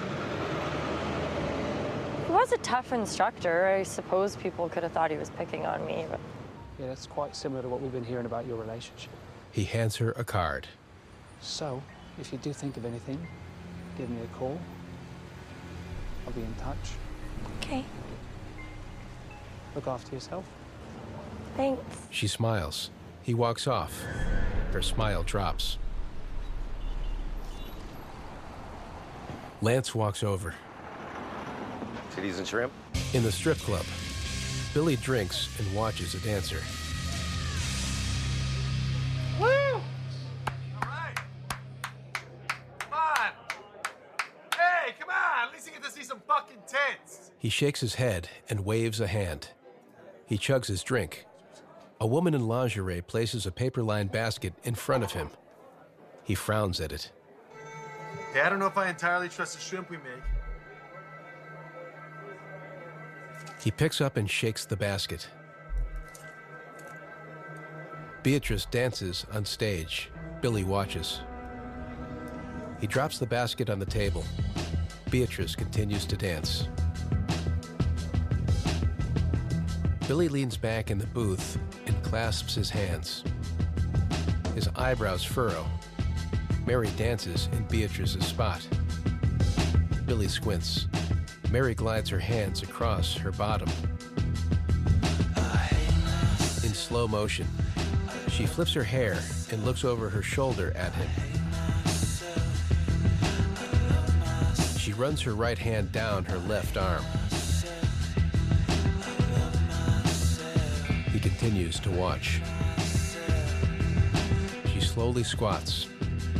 He was a tough instructor. I suppose people could have thought he was picking on me, but... Yeah, that's quite similar to what we've been hearing about your relationship. He hands her a card. So, if you do think of anything, give me a call. I'll be in touch. Okay. Look after yourself. Thanks. She smiles. He walks off. Her smile drops. Lance walks over. Titties and shrimp? In the strip club, Billy drinks and watches a dancer. Woo! All right. Come on. Hey, come on. At least you get to see some fucking tits. He shakes his head and waves a hand. He chugs his drink. A woman in lingerie places a paper-lined basket in front of him. He frowns at it. Hey, I don't know if I entirely trust the shrimp we make. He picks up and shakes the basket. Beatrice dances on stage. Billy watches. He drops the basket on the table. Beatrice continues to dance. Billy leans back in the booth and clasps his hands. His eyebrows furrow. Mary dances in Beatrice's spot. Billy squints. Mary glides her hands across her bottom. In slow motion, she flips her hair and looks over her shoulder at him. She runs her right hand down her left arm. He continues to watch. She slowly squats.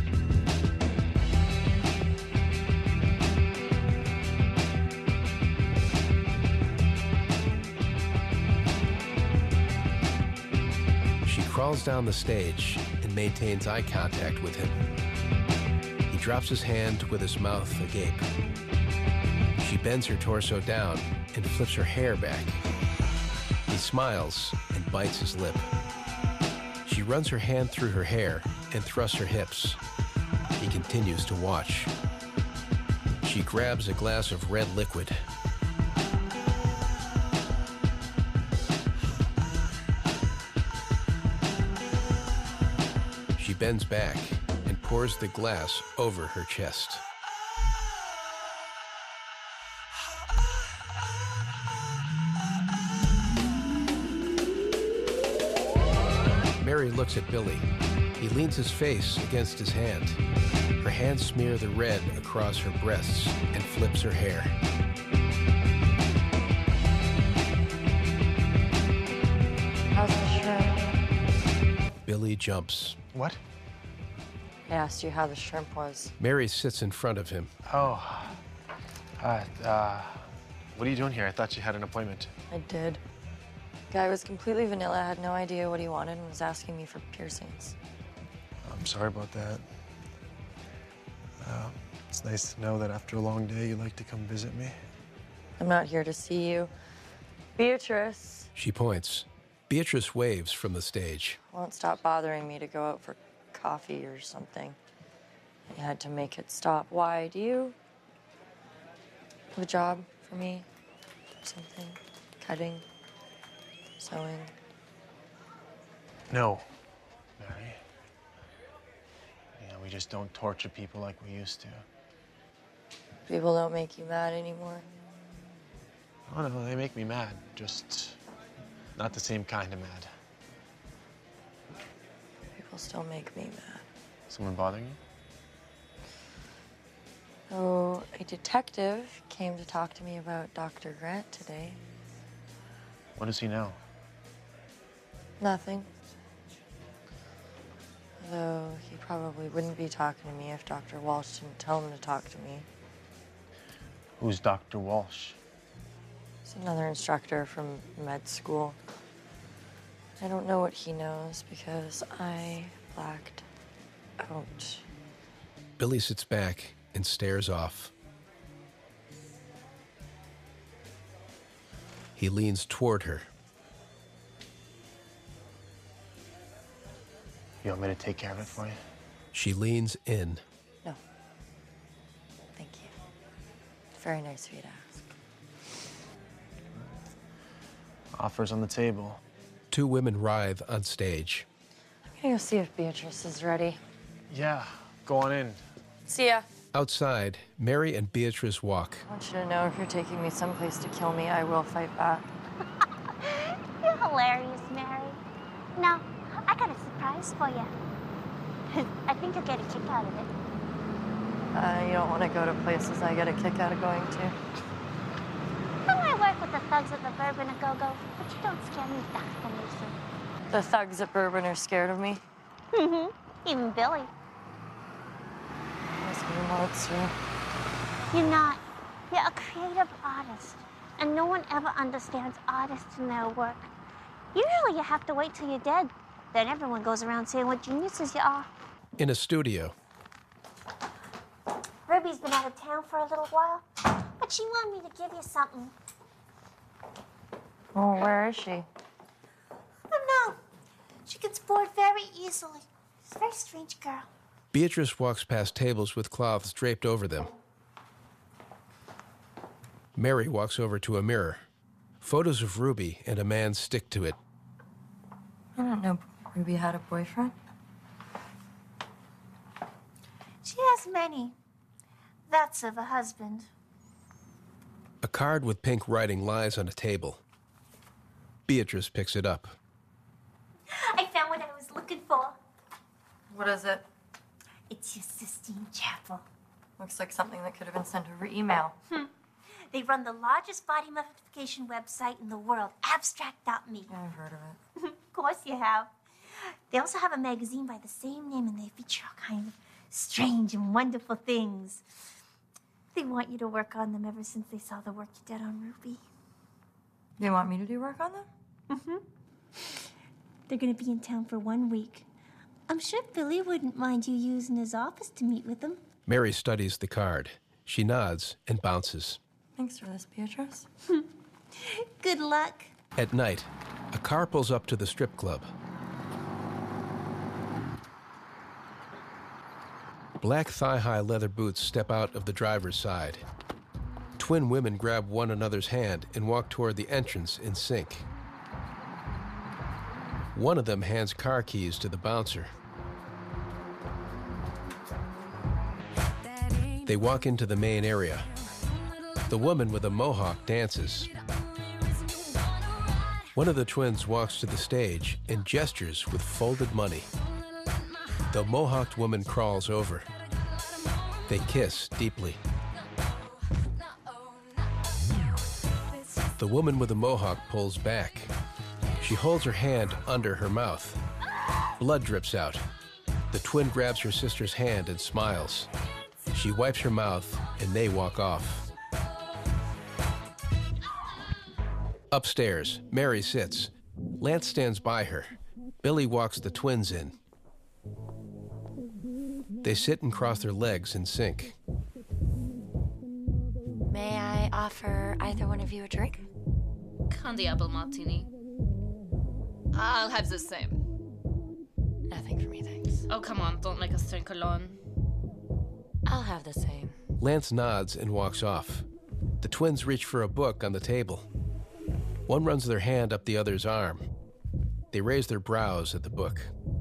She crawls down the stage and maintains eye contact with him. He drops his hand with his mouth agape. She bends her torso down and flips her hair back. He smiles and bites his lip. She runs her hand through her hair and thrusts her hips. He continues to watch. She grabs a glass of red liquid. She bends back and pours the glass over her chest. Mary looks at Billy. He leans his face against his hand. Her hands smear the red across her breasts and flips her hair. How's the shrimp? Billy jumps. What? I asked you how the shrimp was. Mary sits in front of him. Oh. What are you doing here? I thought you had an appointment. I did. Guy was completely vanilla, had no idea what he wanted, and was asking me for piercings. I'm sorry about that. It's nice to know that after a long day, you like to come visit me. I'm not here to see you. Beatrice She points. Beatrice waves from the stage. won't stop bothering me to go out for coffee or something. I had to make it stop. Why? Do you have a job for me? Something? Cutting? Sewing? No, Mary. We just don't torture people like we used to. People don't make you mad anymore. Oh, no, they make me mad. Just not the same kind of mad. People still make me mad. Someone bothering you? Oh, a detective came to talk to me about Dr. Grant today. What does he know? Nothing. Though he probably wouldn't be talking to me if Dr. Walsh didn't tell him to talk to me. Who's Dr. Walsh? He's another instructor from med school. I don't know what he knows because I blacked out. Billy sits back and stares off. He leans toward her. You want me to take care of it for you? She leans in. No. Thank you. Very nice of you to ask. Offers on the table. Two women writhe on stage. I'm gonna go see if Beatrice is ready. Yeah, go on in. See ya. Outside, Mary and Beatrice walk. I want you to know if you're taking me someplace to kill me, I will fight back. You're hilarious, Mary. Now, I got a surprise for you. I think you'll get a kick out of it. You don't want to go to places I get a kick out of going to. I work with the thugs at the Bourbon and Go-Go, but you don't scare me that easily. The thugs at Bourbon are scared of me. Even Billy. Must be a monster. You're not. You're a creative artist, and no one ever understands artists and their work. Usually you have to wait till you're dead. Then everyone goes around saying what geniuses you are. In a studio. Ruby's been out of town for a little while, but she wanted me to give you something. Oh, where is she? I don't know. She gets bored very easily. She's a very strange girl. Beatrice walks past tables with cloths draped over them. Mary walks over to a mirror. Photos of Ruby and a man stick to it. I don't know. Ruby had a boyfriend? She has many. That's of a husband. A card with pink writing lies on a table. Beatrice picks it up. I found what I was looking for. What is it? It's your Sistine Chapel. Looks like something that could have been sent over email. They run the largest body mummification website in the world, Abstract.me. I've heard of it. Of course you have. They also have a magazine by the same name, and they feature all kinds of strange and wonderful things. They want you to work on them ever since they saw the work you did on Ruby. They want me to do work on them? They're going to be in town for 1 week. I'm sure Billy wouldn't mind you using his office to meet with them. Mary studies the card. She nods and bounces. Thanks for this, Beatrice. Good luck. At night, a car pulls up to the strip club. Black thigh-high leather boots step out of the driver's side. Twin women grab one another's hand and walk toward the entrance in sync. One of them hands car keys to the bouncer. They walk into the main area. The woman with a mohawk dances. One of the twins walks to the stage and gestures with folded money. The mohawked woman crawls over. They kiss deeply. The woman with the mohawk pulls back. She holds her hand under her mouth. Blood drips out. The twin grabs her sister's hand and smiles. She wipes her mouth, and they walk off. Upstairs, Mary sits. Lance stands by her. Billy walks the twins in. They sit and cross their legs in sync. May I offer either one of you a drink? Candy apple martini. I'll have the same. Nothing for me, thanks. Oh, come on, don't make us drink alone. I'll have the same. Lance nods and walks off. The twins reach for a book on the table. One runs their hand up the other's arm. They raise their brows at the book.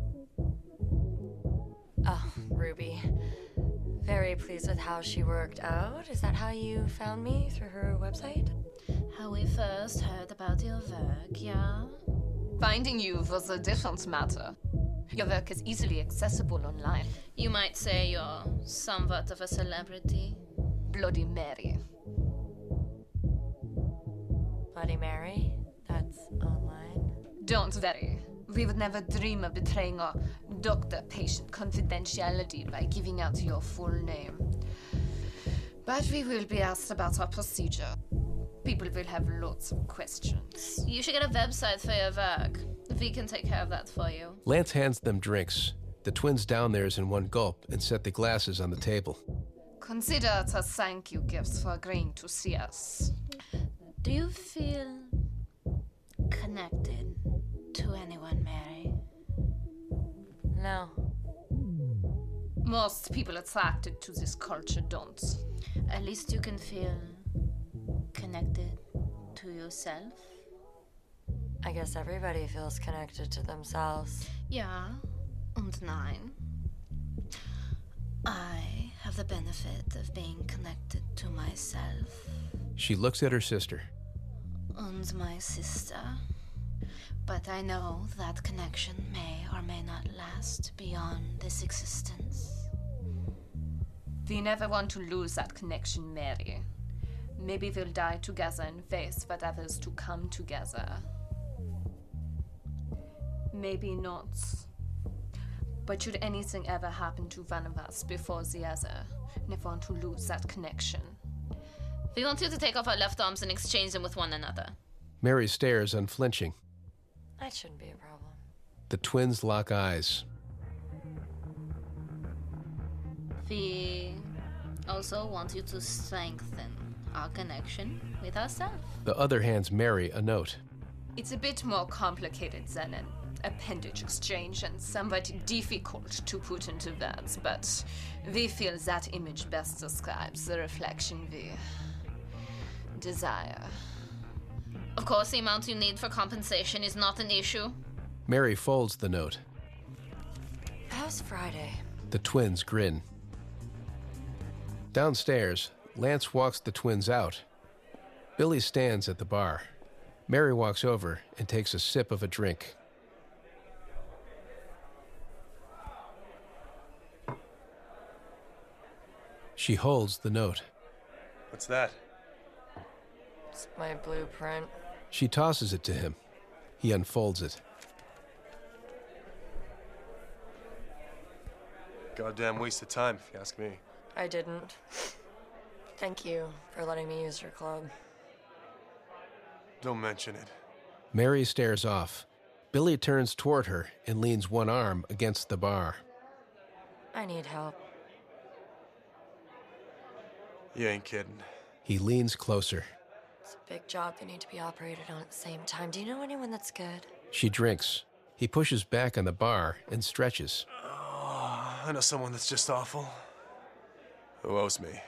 Oh, Ruby. Very pleased with how she worked out. Is that how you found me? Through her website? How we first heard about your work, yeah? Finding you was a different matter. Your work is easily accessible online. You might say you're somewhat of a celebrity. Bloody Mary. Bloody Mary? That's online? Don't worry. We would never dream of betraying our doctor-patient confidentiality by giving out your full name. But we will be asked about our procedure. People will have lots of questions. You should get a website for your work. We can take care of that for you. Lance hands them drinks. The twins down theirs in one gulp and set the glasses on the table. Consider it as thank you gifts for agreeing to see us. Do you feel connected to anyone, Mary? No. Most people attracted to this culture don't. At least you can feel connected to yourself. I guess everybody feels connected to themselves. Ja, und nein. I have the benefit of being connected to myself. She looks at her sister. And my sister. But I know that connection may or may not last beyond this existence. We never want to lose that connection, Mary. Maybe we'll die together and face whatever's to come together. Maybe not. But should anything ever happen to one of us before the other, never want to lose that connection. We want you to take off our left arms and exchange them with one another. Mary stares, unflinching. That shouldn't be a problem. The twins lock eyes. We also want you to strengthen our connection with ourselves. The other hands Mary a note. It's a bit more complicated than an appendage exchange and somewhat difficult to put into words, but we feel that image best describes the reflection we desire. Of course, the amount you need for compensation is not an issue. Mary folds the note. How's Friday? The twins grin. Downstairs, Lance walks the twins out. Billy stands at the bar. Mary walks over and takes a sip of a drink. She holds the note. What's that? It's my blueprint. She tosses it to him. He unfolds it. Goddamn waste of time, if you ask me. I didn't. Thank you for letting me use your club. Don't mention it. Mary stares off. Billy turns toward her and leans one arm against the bar. I need help. You ain't kidding. He leans closer. It's a big job they need to be operated on at the same time. Do you know anyone that's good? She drinks. He pushes back on the bar and stretches. Oh, I know someone that's just awful. Who owes me?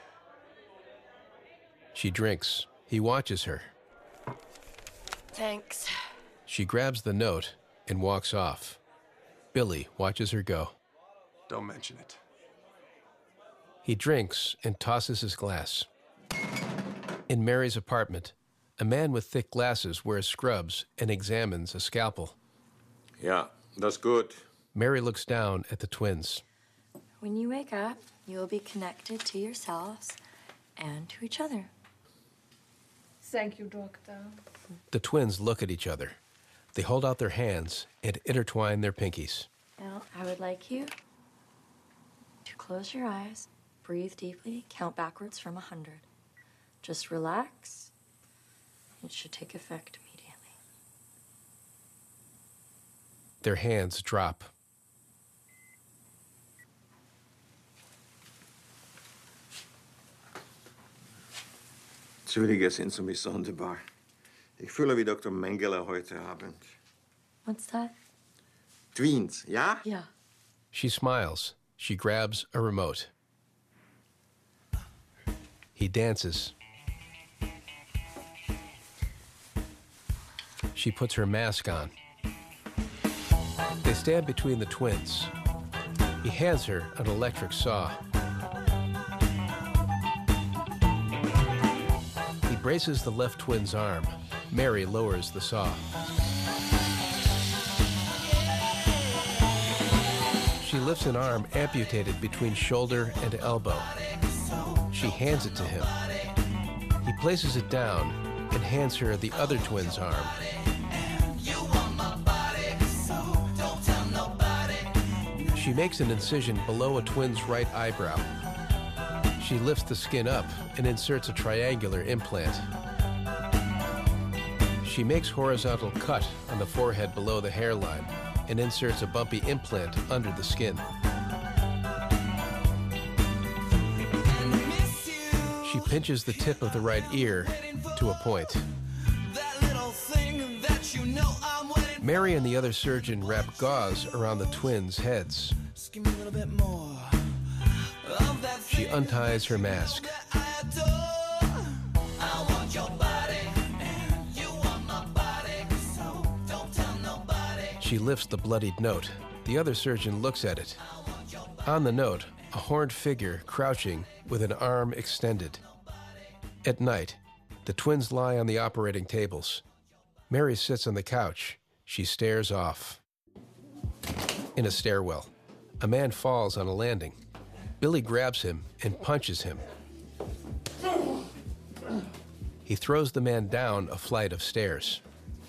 She drinks. He watches her. Thanks. She grabs the note and walks off. Billy watches her go. Don't mention it. He drinks and tosses his glass. In Mary's apartment, a man with thick glasses wears scrubs and examines a scalpel. Yeah, that's good. Mary looks down at the twins. When you wake up, you will be connected to yourselves and to each other. Thank you, Doctor. The twins look at each other. They hold out their hands and intertwine their pinkies. Now, I would like you to close your eyes, breathe deeply, count backwards from 100. Just relax. It should take effect immediately. Their hands drop. Entschuldige, sind Sie mich sonderbar. Ich fühle wie Dr. Mengele heute Abend. What's that? Twins, ja? Yeah. She smiles. She grabs a remote. He dances. She puts her mask on. They stand between the twins. He hands her an electric saw. He braces the left twin's arm. Mary lowers the saw. She lifts an arm amputated between shoulder and elbow. She hands it to him. He places it down and hands her the other twin's arm. She makes an incision below a twin's right eyebrow. She lifts the skin up and inserts a triangular implant. She makes horizontal cut on the forehead below the hairline and inserts a bumpy implant under the skin. She pinches the tip of the right ear to a point. Mary and the other surgeon wrap gauze around the twins' heads. She unties her mask. She lifts the bloodied note. The other surgeon looks at it. On the note, a horned figure crouching with an arm extended. At night, the twins lie on the operating tables. Mary sits on the couch. She stares off. In a stairwell, a man falls on a landing. Billy grabs him and punches him. He throws the man down a flight of stairs.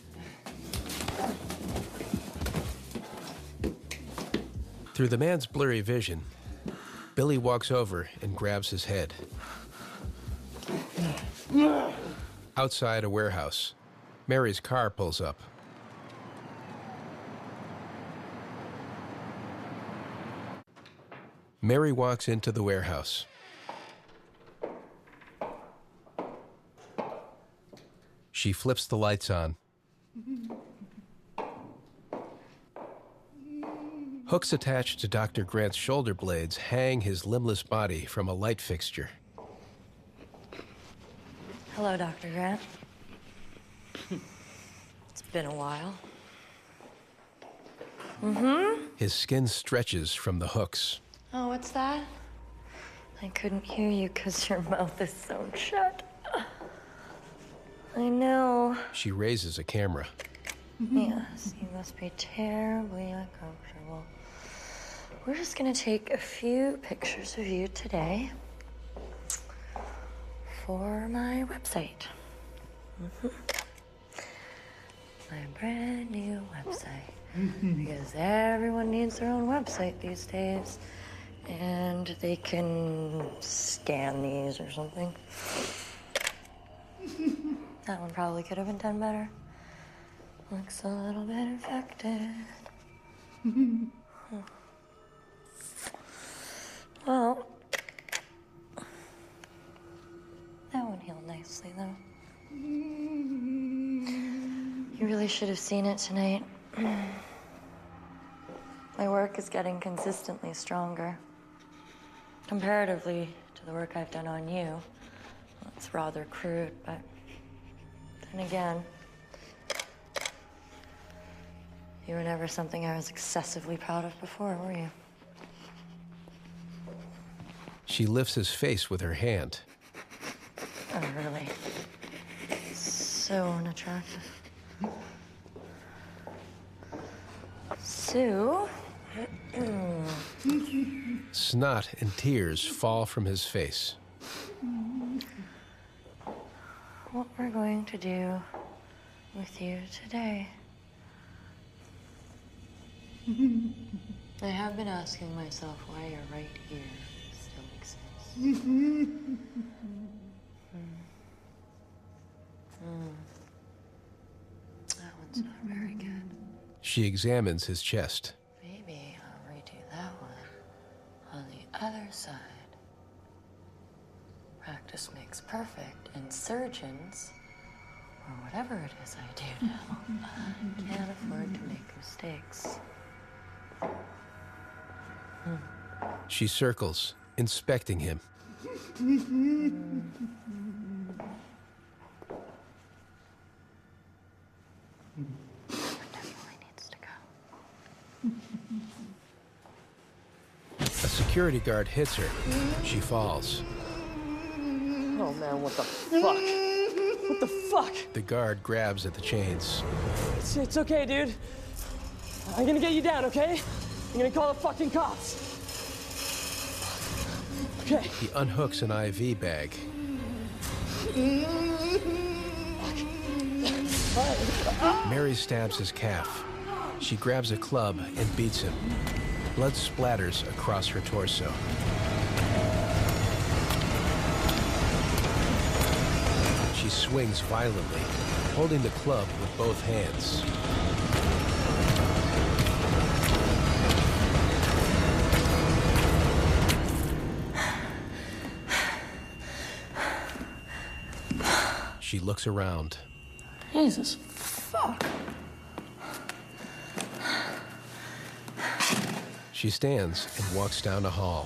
Through the man's blurry vision, Billy walks over and grabs his head. Outside a warehouse, Mary's car pulls up. Mary walks into the warehouse. She flips the lights on. Hooks attached to Dr. Grant's shoulder blades hang his limbless body from a light fixture. Hello, Dr. Grant. It's been a while. His skin stretches from the hooks. Oh, what's that? I couldn't hear you because your mouth is sewn shut. I know. She raises a camera. Yes, you must be terribly uncomfortable. We're just gonna take a few pictures of you today for my website. My brand new website. Because everyone needs their own website these days. And they can scan these or something. That one probably could have been done better. Looks a little bit infected. Well, that one healed nicely, though. You really should have seen it tonight. My work is getting consistently stronger. Comparatively to the work I've done on you. Well, it's rather crude, but then again, you were never something I was excessively proud of before, were you? She lifts his face with her hand. Oh, really? So unattractive. Sue? Snot and tears fall from his face. What we're going to do with you today. I have been asking myself why your right ear still exists. That one's not very good. She examines his chest. Maybe I'll redo that one on the other side. Practice makes perfect, and surgeons, or whatever it is I do now, can't afford to make mistakes. She circles, inspecting him. A security guard hits her. She falls. Oh man, what the fuck? What the fuck? The guard grabs at the chains. It's okay, dude. I'm gonna get you down, okay? I'm gonna call the fucking cops. Okay. He unhooks an IV bag. Mary stabs his calf. She grabs a club and beats him. Blood splatters across her torso. She swings violently, holding the club with both hands. She looks around. Jesus, fuck. She stands and walks down a hall.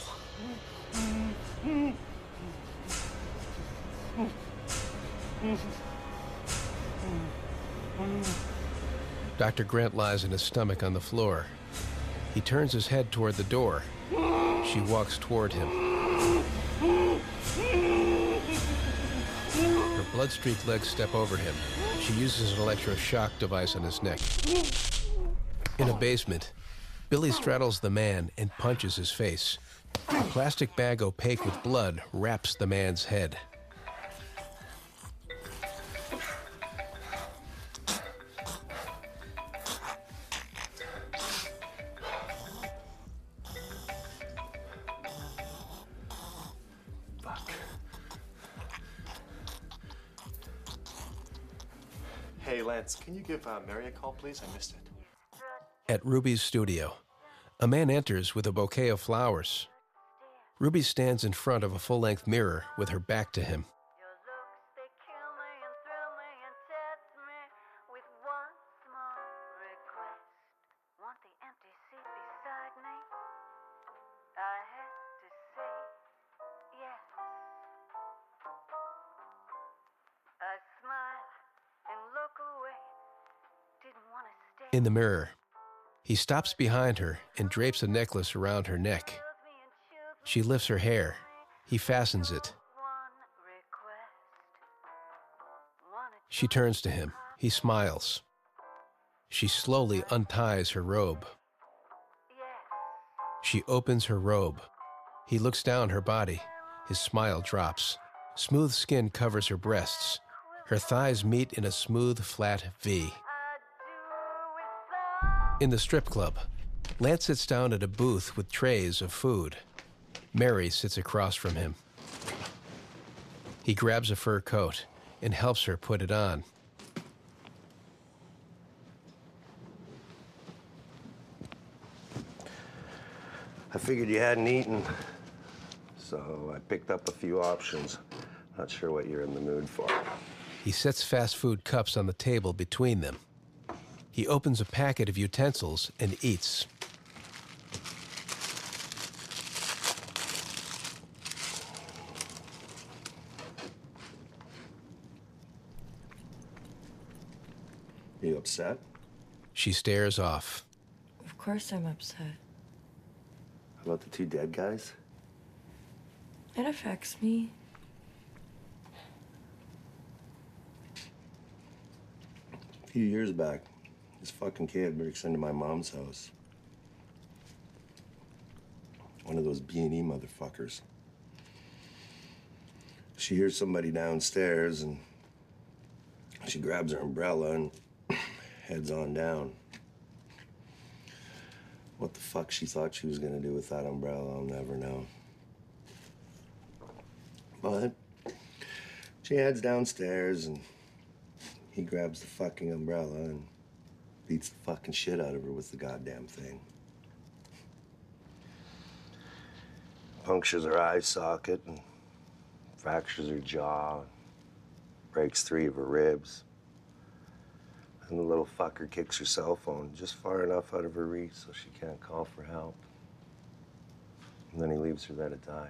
Dr. Grant lies in his stomach on the floor. He turns his head toward the door. She walks toward him. Her blood-streaked legs step over him. She uses an electroshock device on his neck. In a basement, Billy straddles the man and punches his face. A plastic bag opaque with blood wraps the man's head. Hey, Lance, can you give Mary a call, please? I missed it. At Ruby's studio, a man enters with a bouquet of flowers. Ruby stands in front of a full-length mirror with her back to him. In the mirror, he stops behind her and drapes a necklace around her neck. She lifts her hair. He fastens it. She turns to him. He smiles. She slowly unties her robe. She opens her robe. He looks down her body. His smile drops. Smooth skin covers her breasts. Her thighs meet in a smooth, flat V. In the strip club, Lance sits down at a booth with trays of food. Mary sits across from him. He grabs a fur coat and helps her put it on. I figured you hadn't eaten, so I picked up a few options. Not sure what you're in the mood for. He sets fast food cups on the table between them. He opens a packet of utensils and eats. You upset? She stares off. Of course I'm upset. How about the two dead guys? It affects me. A few years back, this fucking kid breaks into my mom's house. One of those B&E motherfuckers. She hears somebody downstairs and she grabs her umbrella and heads on down. What the fuck she thought she was gonna do with that umbrella, I'll never know. But she heads downstairs and he grabs the fucking umbrella and beats the fucking shit out of her with the goddamn thing. Punctures her eye socket and fractures her jaw, breaks 3 of her ribs. And the little fucker kicks her cell phone just far enough out of her reach so she can't call for help. And then he leaves her there to die.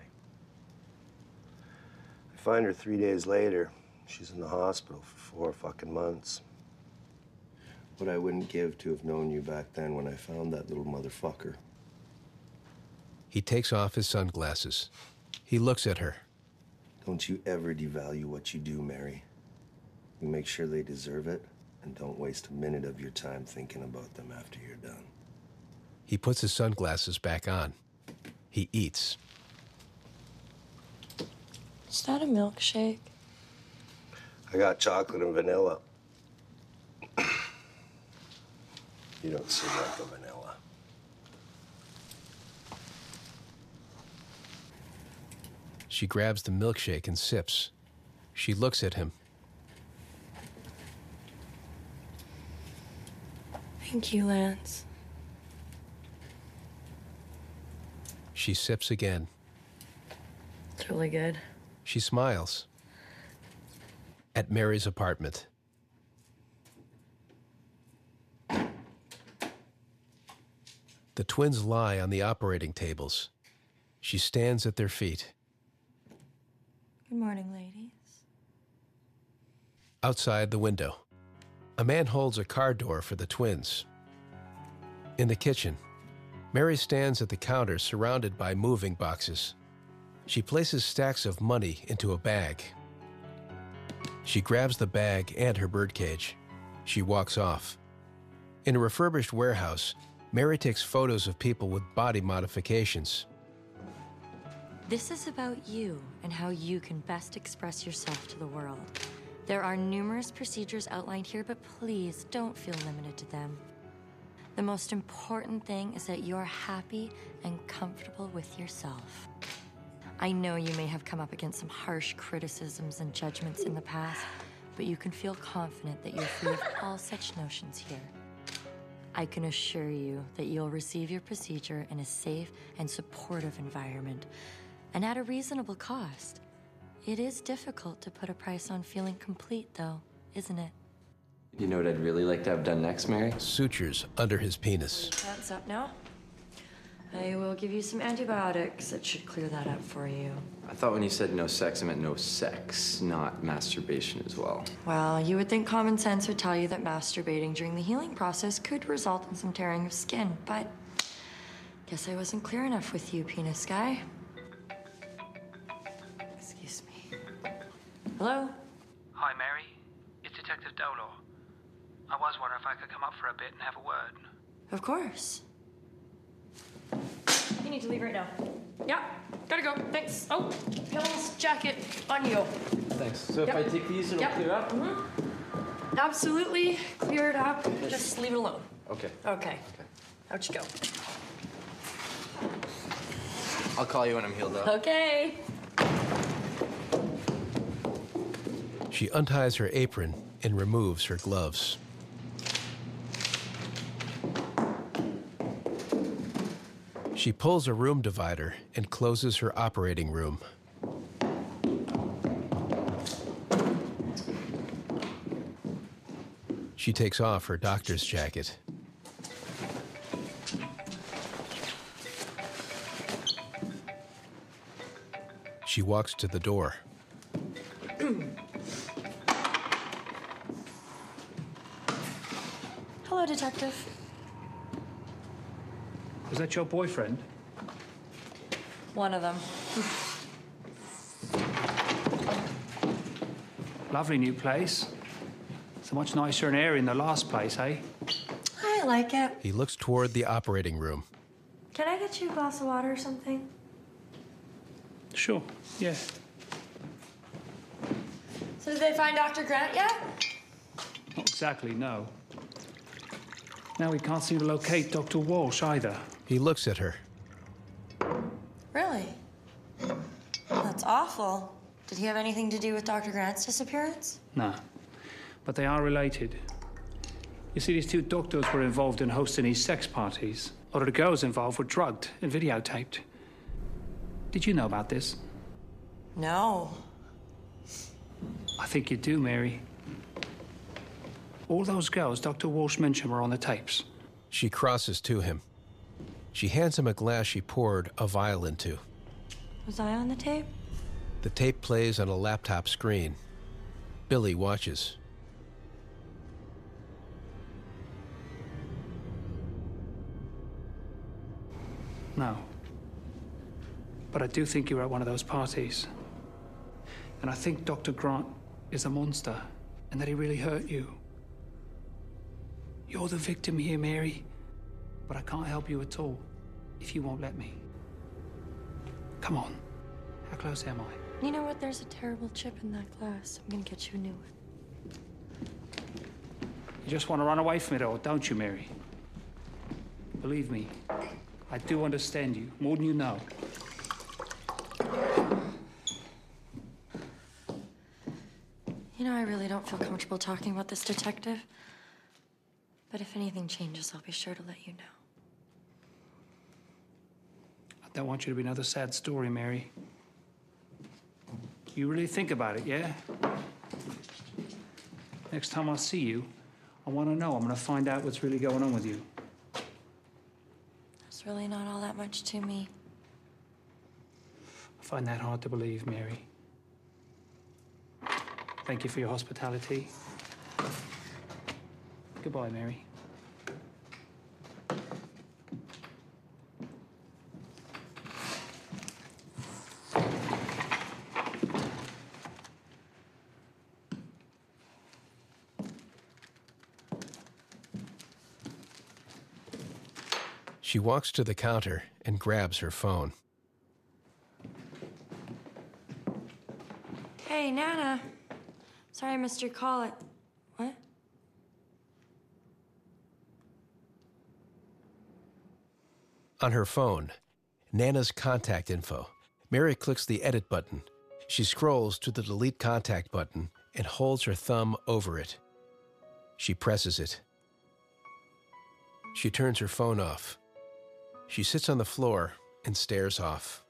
I find her 3 days later. She's in the hospital for 4 fucking months. What I wouldn't give to have known you back then when I found that little motherfucker. He takes off his sunglasses. He looks at her. Don't you ever devalue what you do, Mary. You make sure they deserve it, and don't waste a minute of your time thinking about them after you're done. He puts his sunglasses back on. He eats. Is that a milkshake? I got chocolate and vanilla. You don't seem like a vanilla. She grabs the milkshake and sips. She looks at him. Thank you, Lance. She sips again. It's really good. She smiles. At Mary's apartment. The twins lie on the operating tables. She stands at their feet. Good morning, ladies. Outside the window, a man holds a car door for the twins. In the kitchen, Mary stands at the counter surrounded by moving boxes. She places stacks of money into a bag. She grabs the bag and her birdcage. She walks off. In a refurbished warehouse, Mary takes photos of people with body modifications. This is about you and how you can best express yourself to the world. There are numerous procedures outlined here, but please don't feel limited to them. The most important thing is that you're happy and comfortable with yourself. I know you may have come up against some harsh criticisms and judgments in the past, but you can feel confident that you're free of all such notions here. I can assure you that you'll receive your procedure in a safe and supportive environment, and at a reasonable cost. It is difficult to put a price on feeling complete, though, isn't it? You know what I'd really like to have done next, Mary? Sutures under his penis. That's up now. I will give you some antibiotics that should clear that up for you. I thought when you said no sex, I meant no sex, not masturbation as well. Well, you would think common sense would tell you that masturbating during the healing process could result in some tearing of skin, but guess I wasn't clear enough with you, penis guy. Excuse me. Hello? Hi, Mary. It's Detective Dolo. I was wondering if I could come up for a bit and have a word. Of course. You need to leave right now. Yeah, gotta go. Thanks. Oh, pills, jacket on you. Thanks. So if I take these, it'll clear up? Mm-hmm. Absolutely clear it up. Just leave it alone. Okay. Okay. Out you go. I'll call you when I'm healed up. Okay. She unties her apron and removes her gloves. She pulls a room divider and closes her operating room. She takes off her doctor's jacket. She walks to the door. Hello, Detective. Was that your boyfriend? One of them. Lovely new place. So much nicer and airy than the last place, eh? I like it. He looks toward the operating room. Can I get you a glass of water or something? Sure, yeah. So did they find Dr. Grant yet? Not exactly, no. Now we can't seem to locate Dr. Walsh either. He looks at her. Really? That's awful. Did he have anything to do with Dr. Grant's disappearance? No. But they are related. You see, these two doctors were involved in hosting these sex parties. A lot of the girls involved were drugged and videotaped. Did you know about this? No. I think you do, Mary. All those girls Dr. Walsh mentioned were on the tapes. She crosses to him. She hands him a glass she poured a vial into. Was I on the tape? The tape plays on a laptop screen. Billy watches. No. But I do think you were at one of those parties. And I think Dr. Grant is a monster, and that he really hurt you. You're the victim here, Mary. But I can't help you at all if you won't let me. Come on. How close am I? You know what? There's a terrible chip in that glass. I'm gonna get you a new one. You just want to run away from it all, don't you, Mary? Believe me, I do understand you, more than you know. You know, I really don't feel comfortable talking about this, Detective. But if anything changes, I'll be sure to let you know. I don't want you to be another sad story, Mary. You really think about it, yeah? Next time I see you, I want to know. I'm going to find out what's really going on with you. There's really not all that much to me. I find that hard to believe, Mary. Thank you for your hospitality. Goodbye, Mary. She walks to the counter and grabs her phone. Hey, Nana. Sorry I missed your call. What? On her phone, Nana's contact info. Mary clicks the edit button. She scrolls to the delete contact button and holds her thumb over it. She presses it. She turns her phone off. She sits on the floor and stares off.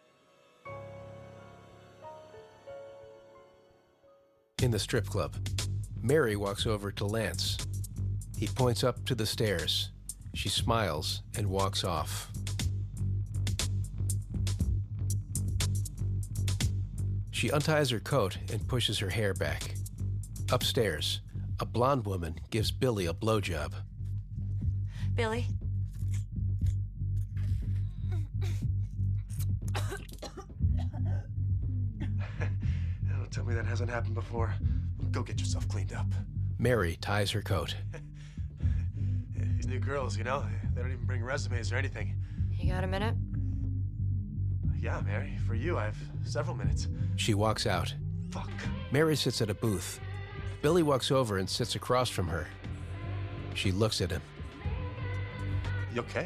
In the strip club, Mary walks over to Lance. He points up to the stairs. She smiles and walks off. She unties her coat and pushes her hair back. Upstairs, a blonde woman gives Billy a blowjob. Billy? Don't tell me that hasn't happened before. Go get yourself cleaned up. Mary ties her coat. These new girls, you know, they don't even bring resumes or anything. You got a minute? Yeah, Mary, for you, I have several minutes. She walks out. Fuck. Mary sits at a booth. Billy walks over and sits across from her. She looks at him. You okay?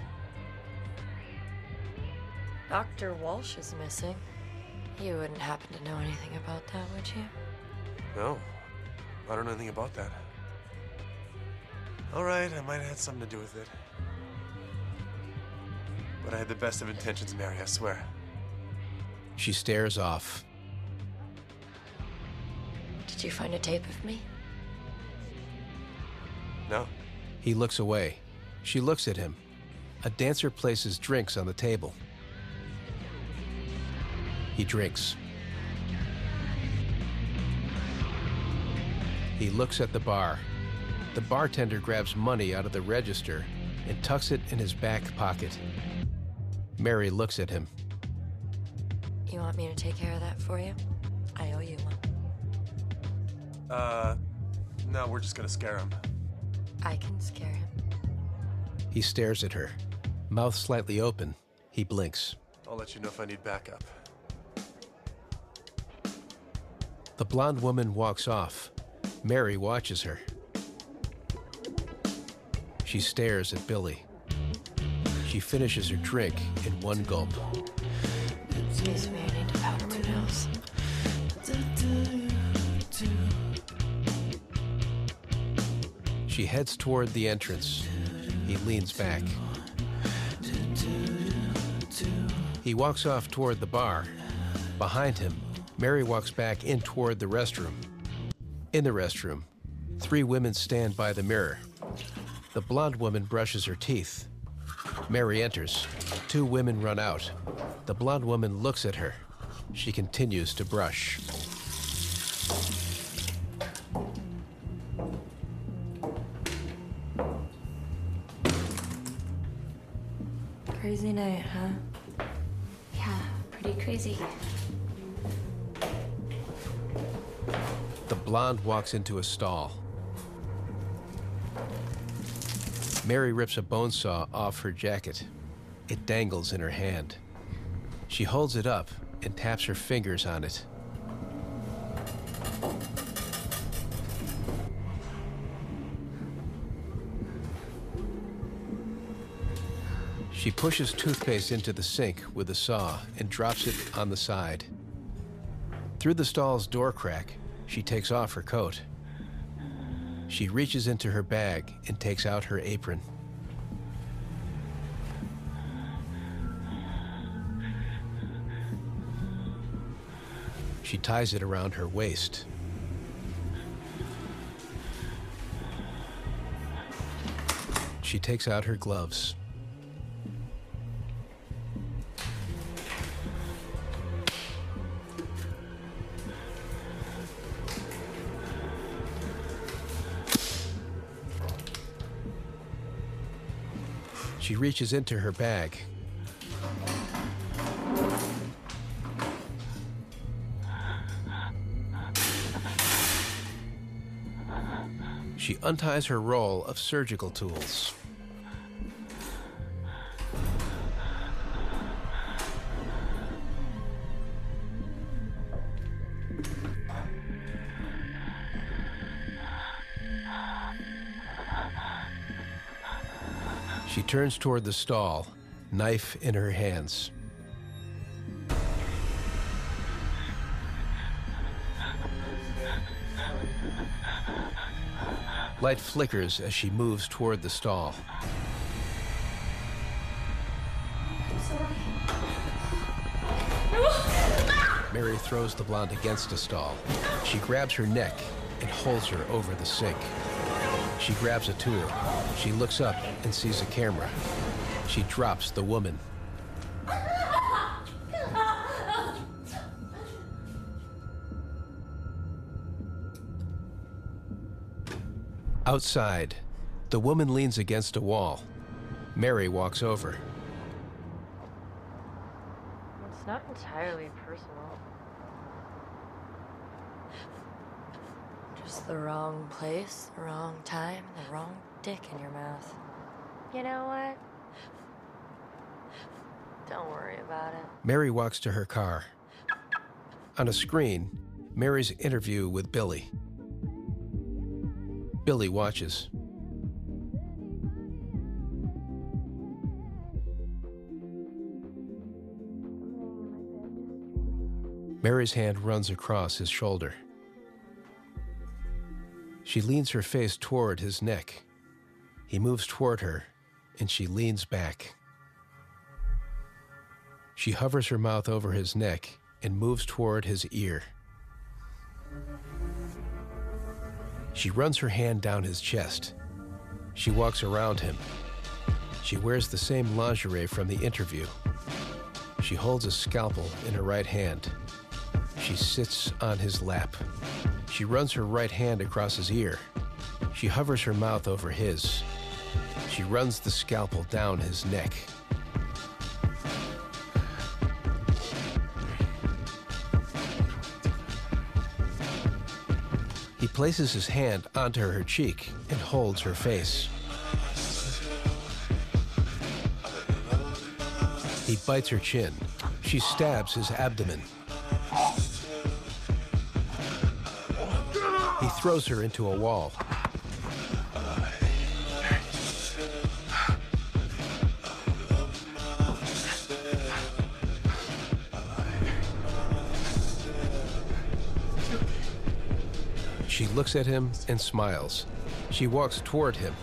Dr. Walsh is missing. You wouldn't happen to know anything about that, would you? No, I don't know anything about that. All right, I might have had something to do with it. But I had the best of intentions, Mary, I swear. She stares off. Did you find a tape of me? No. He looks away. She looks at him. A dancer places drinks on the table. He drinks. He looks at the bar. The bartender grabs money out of the register and tucks it in his back pocket. Mary looks at him. You want me to take care of that for you? I owe you one. No, we're just gonna scare him. I can scare him. He stares at her. Mouth slightly open. He blinks. I'll let you know if I need backup. The blonde woman walks off. Mary watches her. She stares at Billy. She finishes her drink in one gulp. Excuse me, I need to powder my nails. She heads toward the entrance. He leans back. He walks off toward the bar. Behind him, Mary walks back in toward the restroom. In the restroom, 3 women stand by the mirror. The blonde woman brushes her teeth. Mary enters. 2 women run out. The blonde woman looks at her. She continues to brush. Crazy night, huh? Yeah, pretty crazy. The blonde walks into a stall. Mary rips a bone saw off her jacket. It dangles in her hand. She holds it up and taps her fingers on it. She pushes toothpaste into the sink with the saw and drops it on the side. Through the stall's door crack, she takes off her coat. She reaches into her bag and takes out her apron. She ties it around her waist. She takes out her gloves. She reaches into her bag. She unties her roll of surgical tools. She turns toward the stall, knife in her hands. Light flickers as she moves toward the stall. Mary throws the blonde against a stall. She grabs her neck and holds her over the sink. She grabs a tool. She looks up and sees a camera. She drops the woman. Outside, the woman leans against a wall. Mary walks over. It's not entirely personal. Just the wrong place, the wrong time, the wrong dick in your mouth. You know what? Don't worry about it. Mary walks to her car. On a screen, Mary's interview with Billy. Billy watches. Mary's hand runs across his shoulder. She leans her face toward his neck. He moves toward her, and she leans back. She hovers her mouth over his neck and moves toward his ear. She runs her hand down his chest. She walks around him. She wears the same lingerie from the interview. She holds a scalpel in her right hand. She sits on his lap. She runs her right hand across his ear. She hovers her mouth over his. She runs the scalpel down his neck. He places his hand onto her cheek and holds her face. He bites her chin. She stabs his abdomen. He throws her into a wall. She looks at him and smiles. She walks toward him.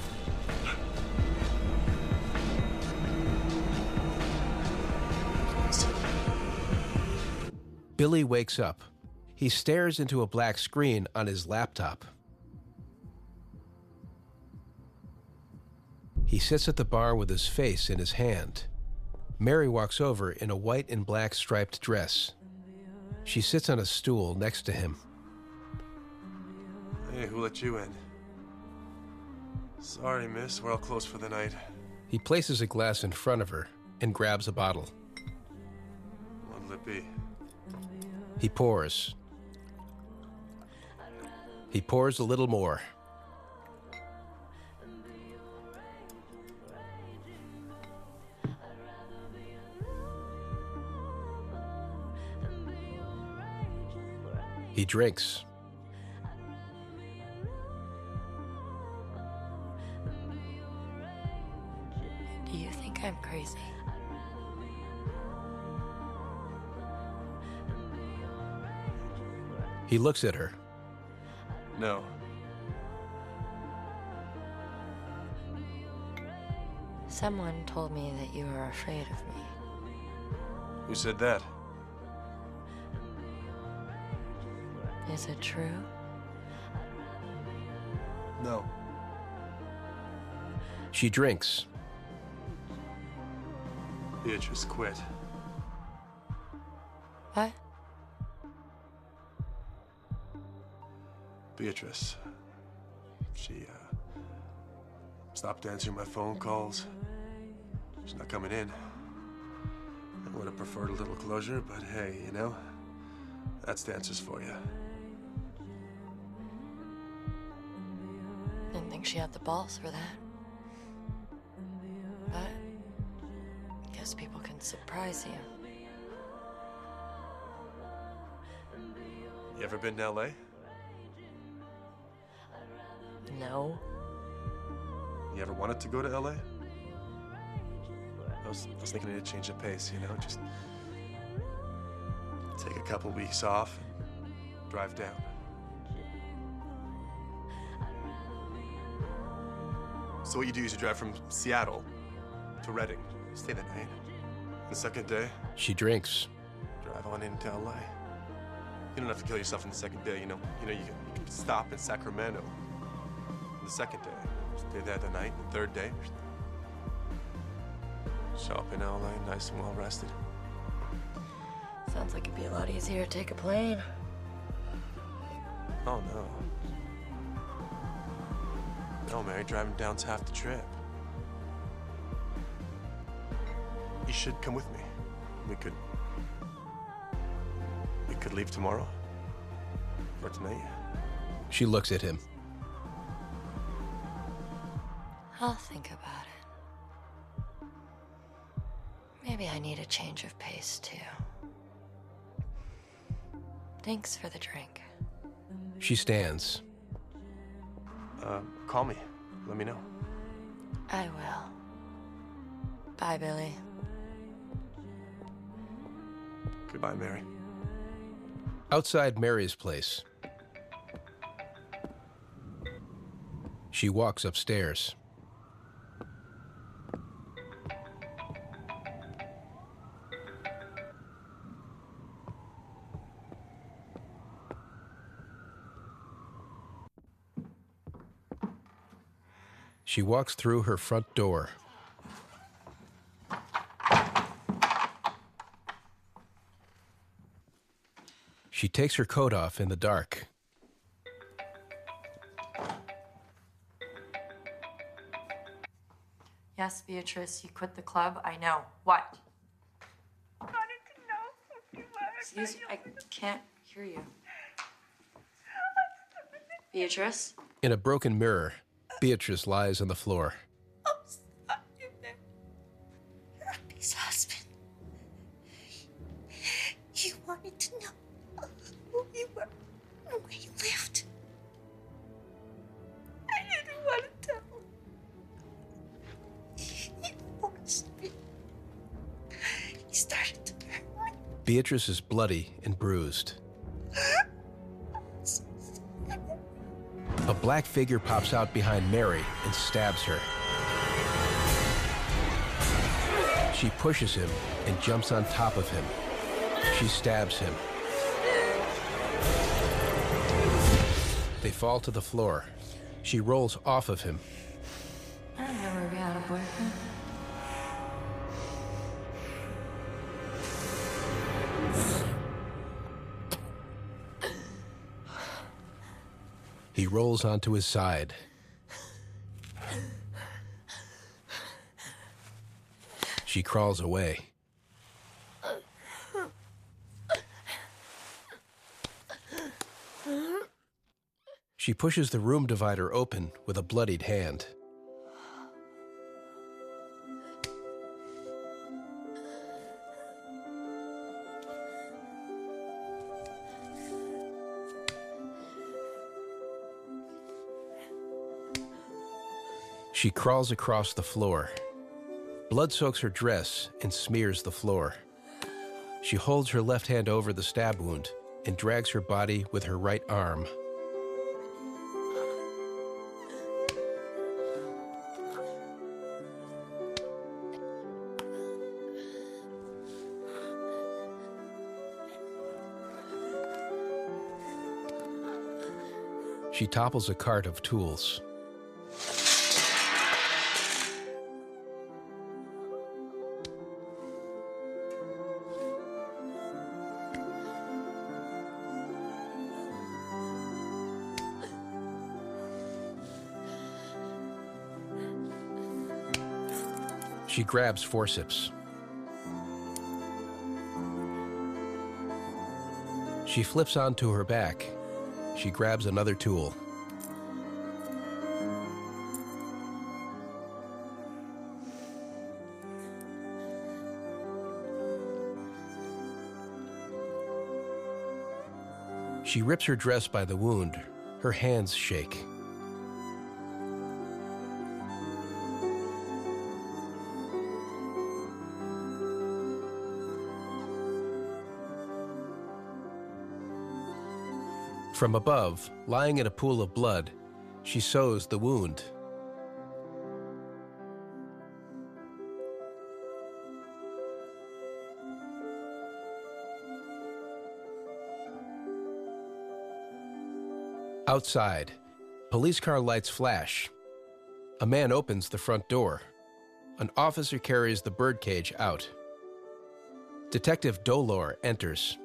Billy wakes up. He stares into a black screen on his laptop. He sits at the bar with his face in his hand. Mary walks over in a white and black striped dress. She sits on a stool next to him. Hey, who let you in? Sorry, miss. We're all closed for the night. He places a glass in front of her and grabs a bottle. What'll it be? He pours. He pours a little more. He drinks. Do you think I'm crazy? He looks at her. No. Someone told me that you are afraid of me. Who said that? Is it true? No. She drinks. Beatrice quit. What? Beatrice. She, stopped answering my phone calls. She's not coming in. I would have preferred a little closure, but hey, you know, that's the answers for you. Didn't think she had the balls for that. But guess people can surprise you. You ever been to LA? No. You ever wanted to go to LA? I was thinking I need to change the pace, you know, just take a couple weeks off and drive down. So what you do is you drive from Seattle to Redding, stay the night. The second day, She drinks. drive on into LA. You don't have to kill yourself on the second day, you know. You can stop in Sacramento. The second day, stay there the night. The third day, show up in LA, nice and well rested. Sounds like it'd be a lot easier to take a plane. Oh no. No, Mary, driving down's half the trip. You should come with me. We could leave tomorrow. Or tonight. She looks at him. I'll think about it. Maybe I need a change of pace, too. Thanks for the drink. She stands. Call me. Let me know. I will. Bye, Billy. Goodbye, Mary. Outside Mary's place. She walks upstairs. She walks through her front door. She takes her coat off in the dark. Yes, Beatrice, you quit the club. I know. What? I wanted to know if you were. Excuse me, I can't hear you. Beatrice? In a broken mirror, Beatrice lies on the floor. I'm sorry, man. Ruby's husband. You wanted to know who you were and where you lived. I didn't want to tell. He forced me. He started to hurt me. Beatrice is bloody and bruised. A black figure pops out behind Mary and stabs her. She pushes him and jumps on top of him. She stabs him. They fall to the floor. She rolls off of him. I don't know Ruby had a boyfriend. He rolls onto his side. She crawls away. She pushes the room divider open with a bloodied hand. She crawls across the floor. Blood soaks her dress and smears the floor. She holds her left hand over the stab wound and drags her body with her right arm. She topples a cart of tools. She grabs forceps. She flips onto her back. She grabs another tool. She rips her dress by the wound. Her hands shake. From above, lying in a pool of blood, she sews the wound. Outside, police car lights flash. A man opens the front door. An officer carries the birdcage out. Detective Dolor enters.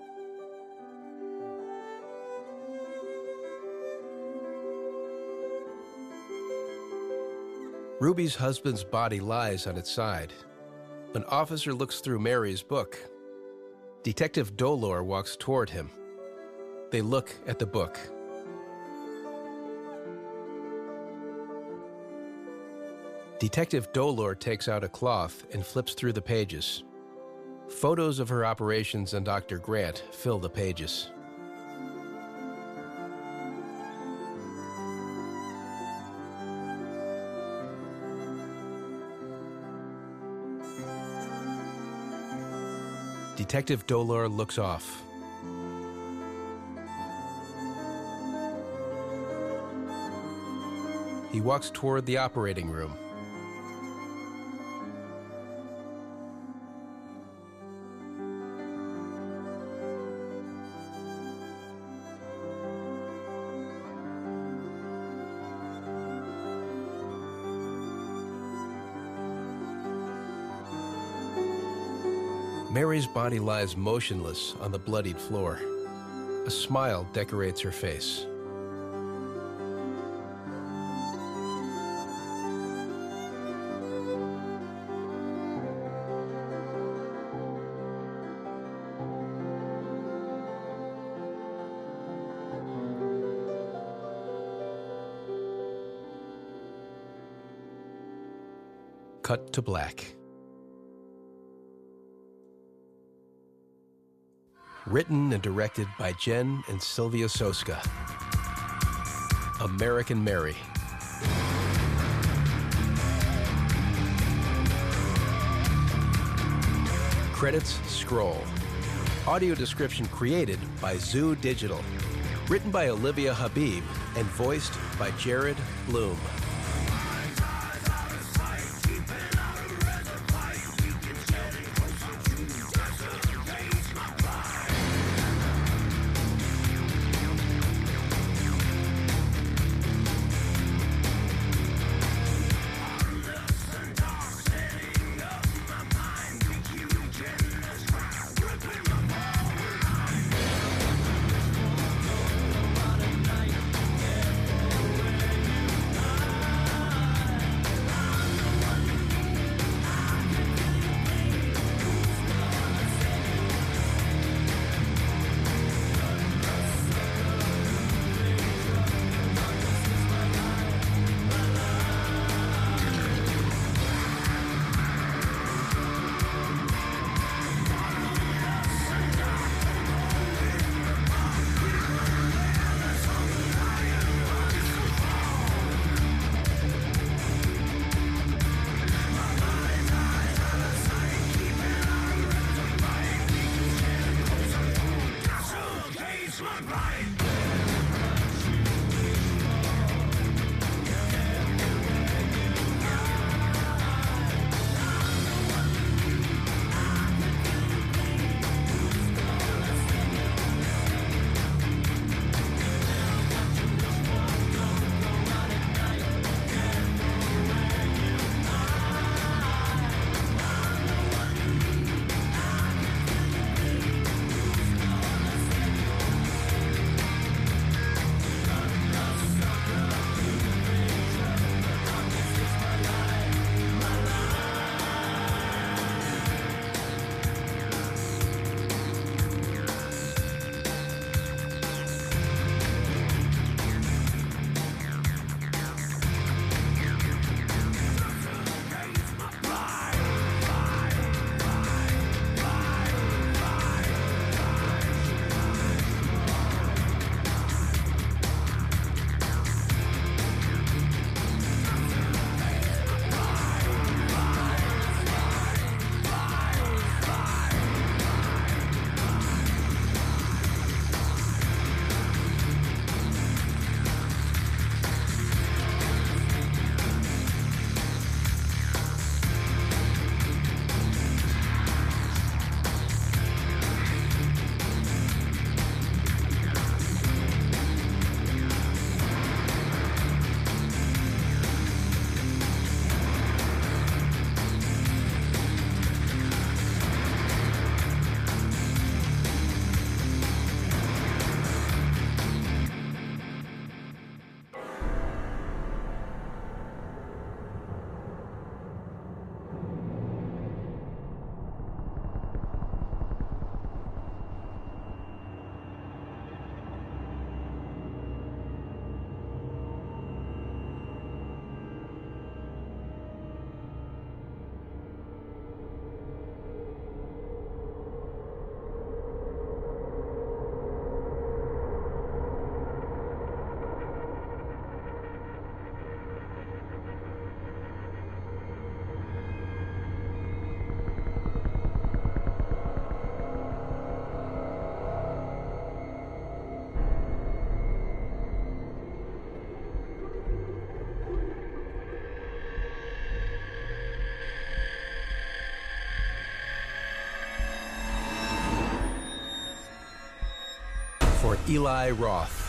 Ruby's husband's body lies on its side. An officer looks through Mary's book. Detective Dolor walks toward him. They look at the book. Detective Dolor takes out a cloth and flips through the pages. Photos of her operations and Dr. Grant fill the pages. Detective Dolor looks off. He walks toward the operating room. Mary's body lies motionless on the bloodied floor. A smile decorates her face. Cut to black. Written and directed by Jen and Sylvia Soska. American Mary. Credits scroll. Audio description created by Zoo Digital. Written by Olivia Habib and voiced by Jared Bloom. Eli Roth.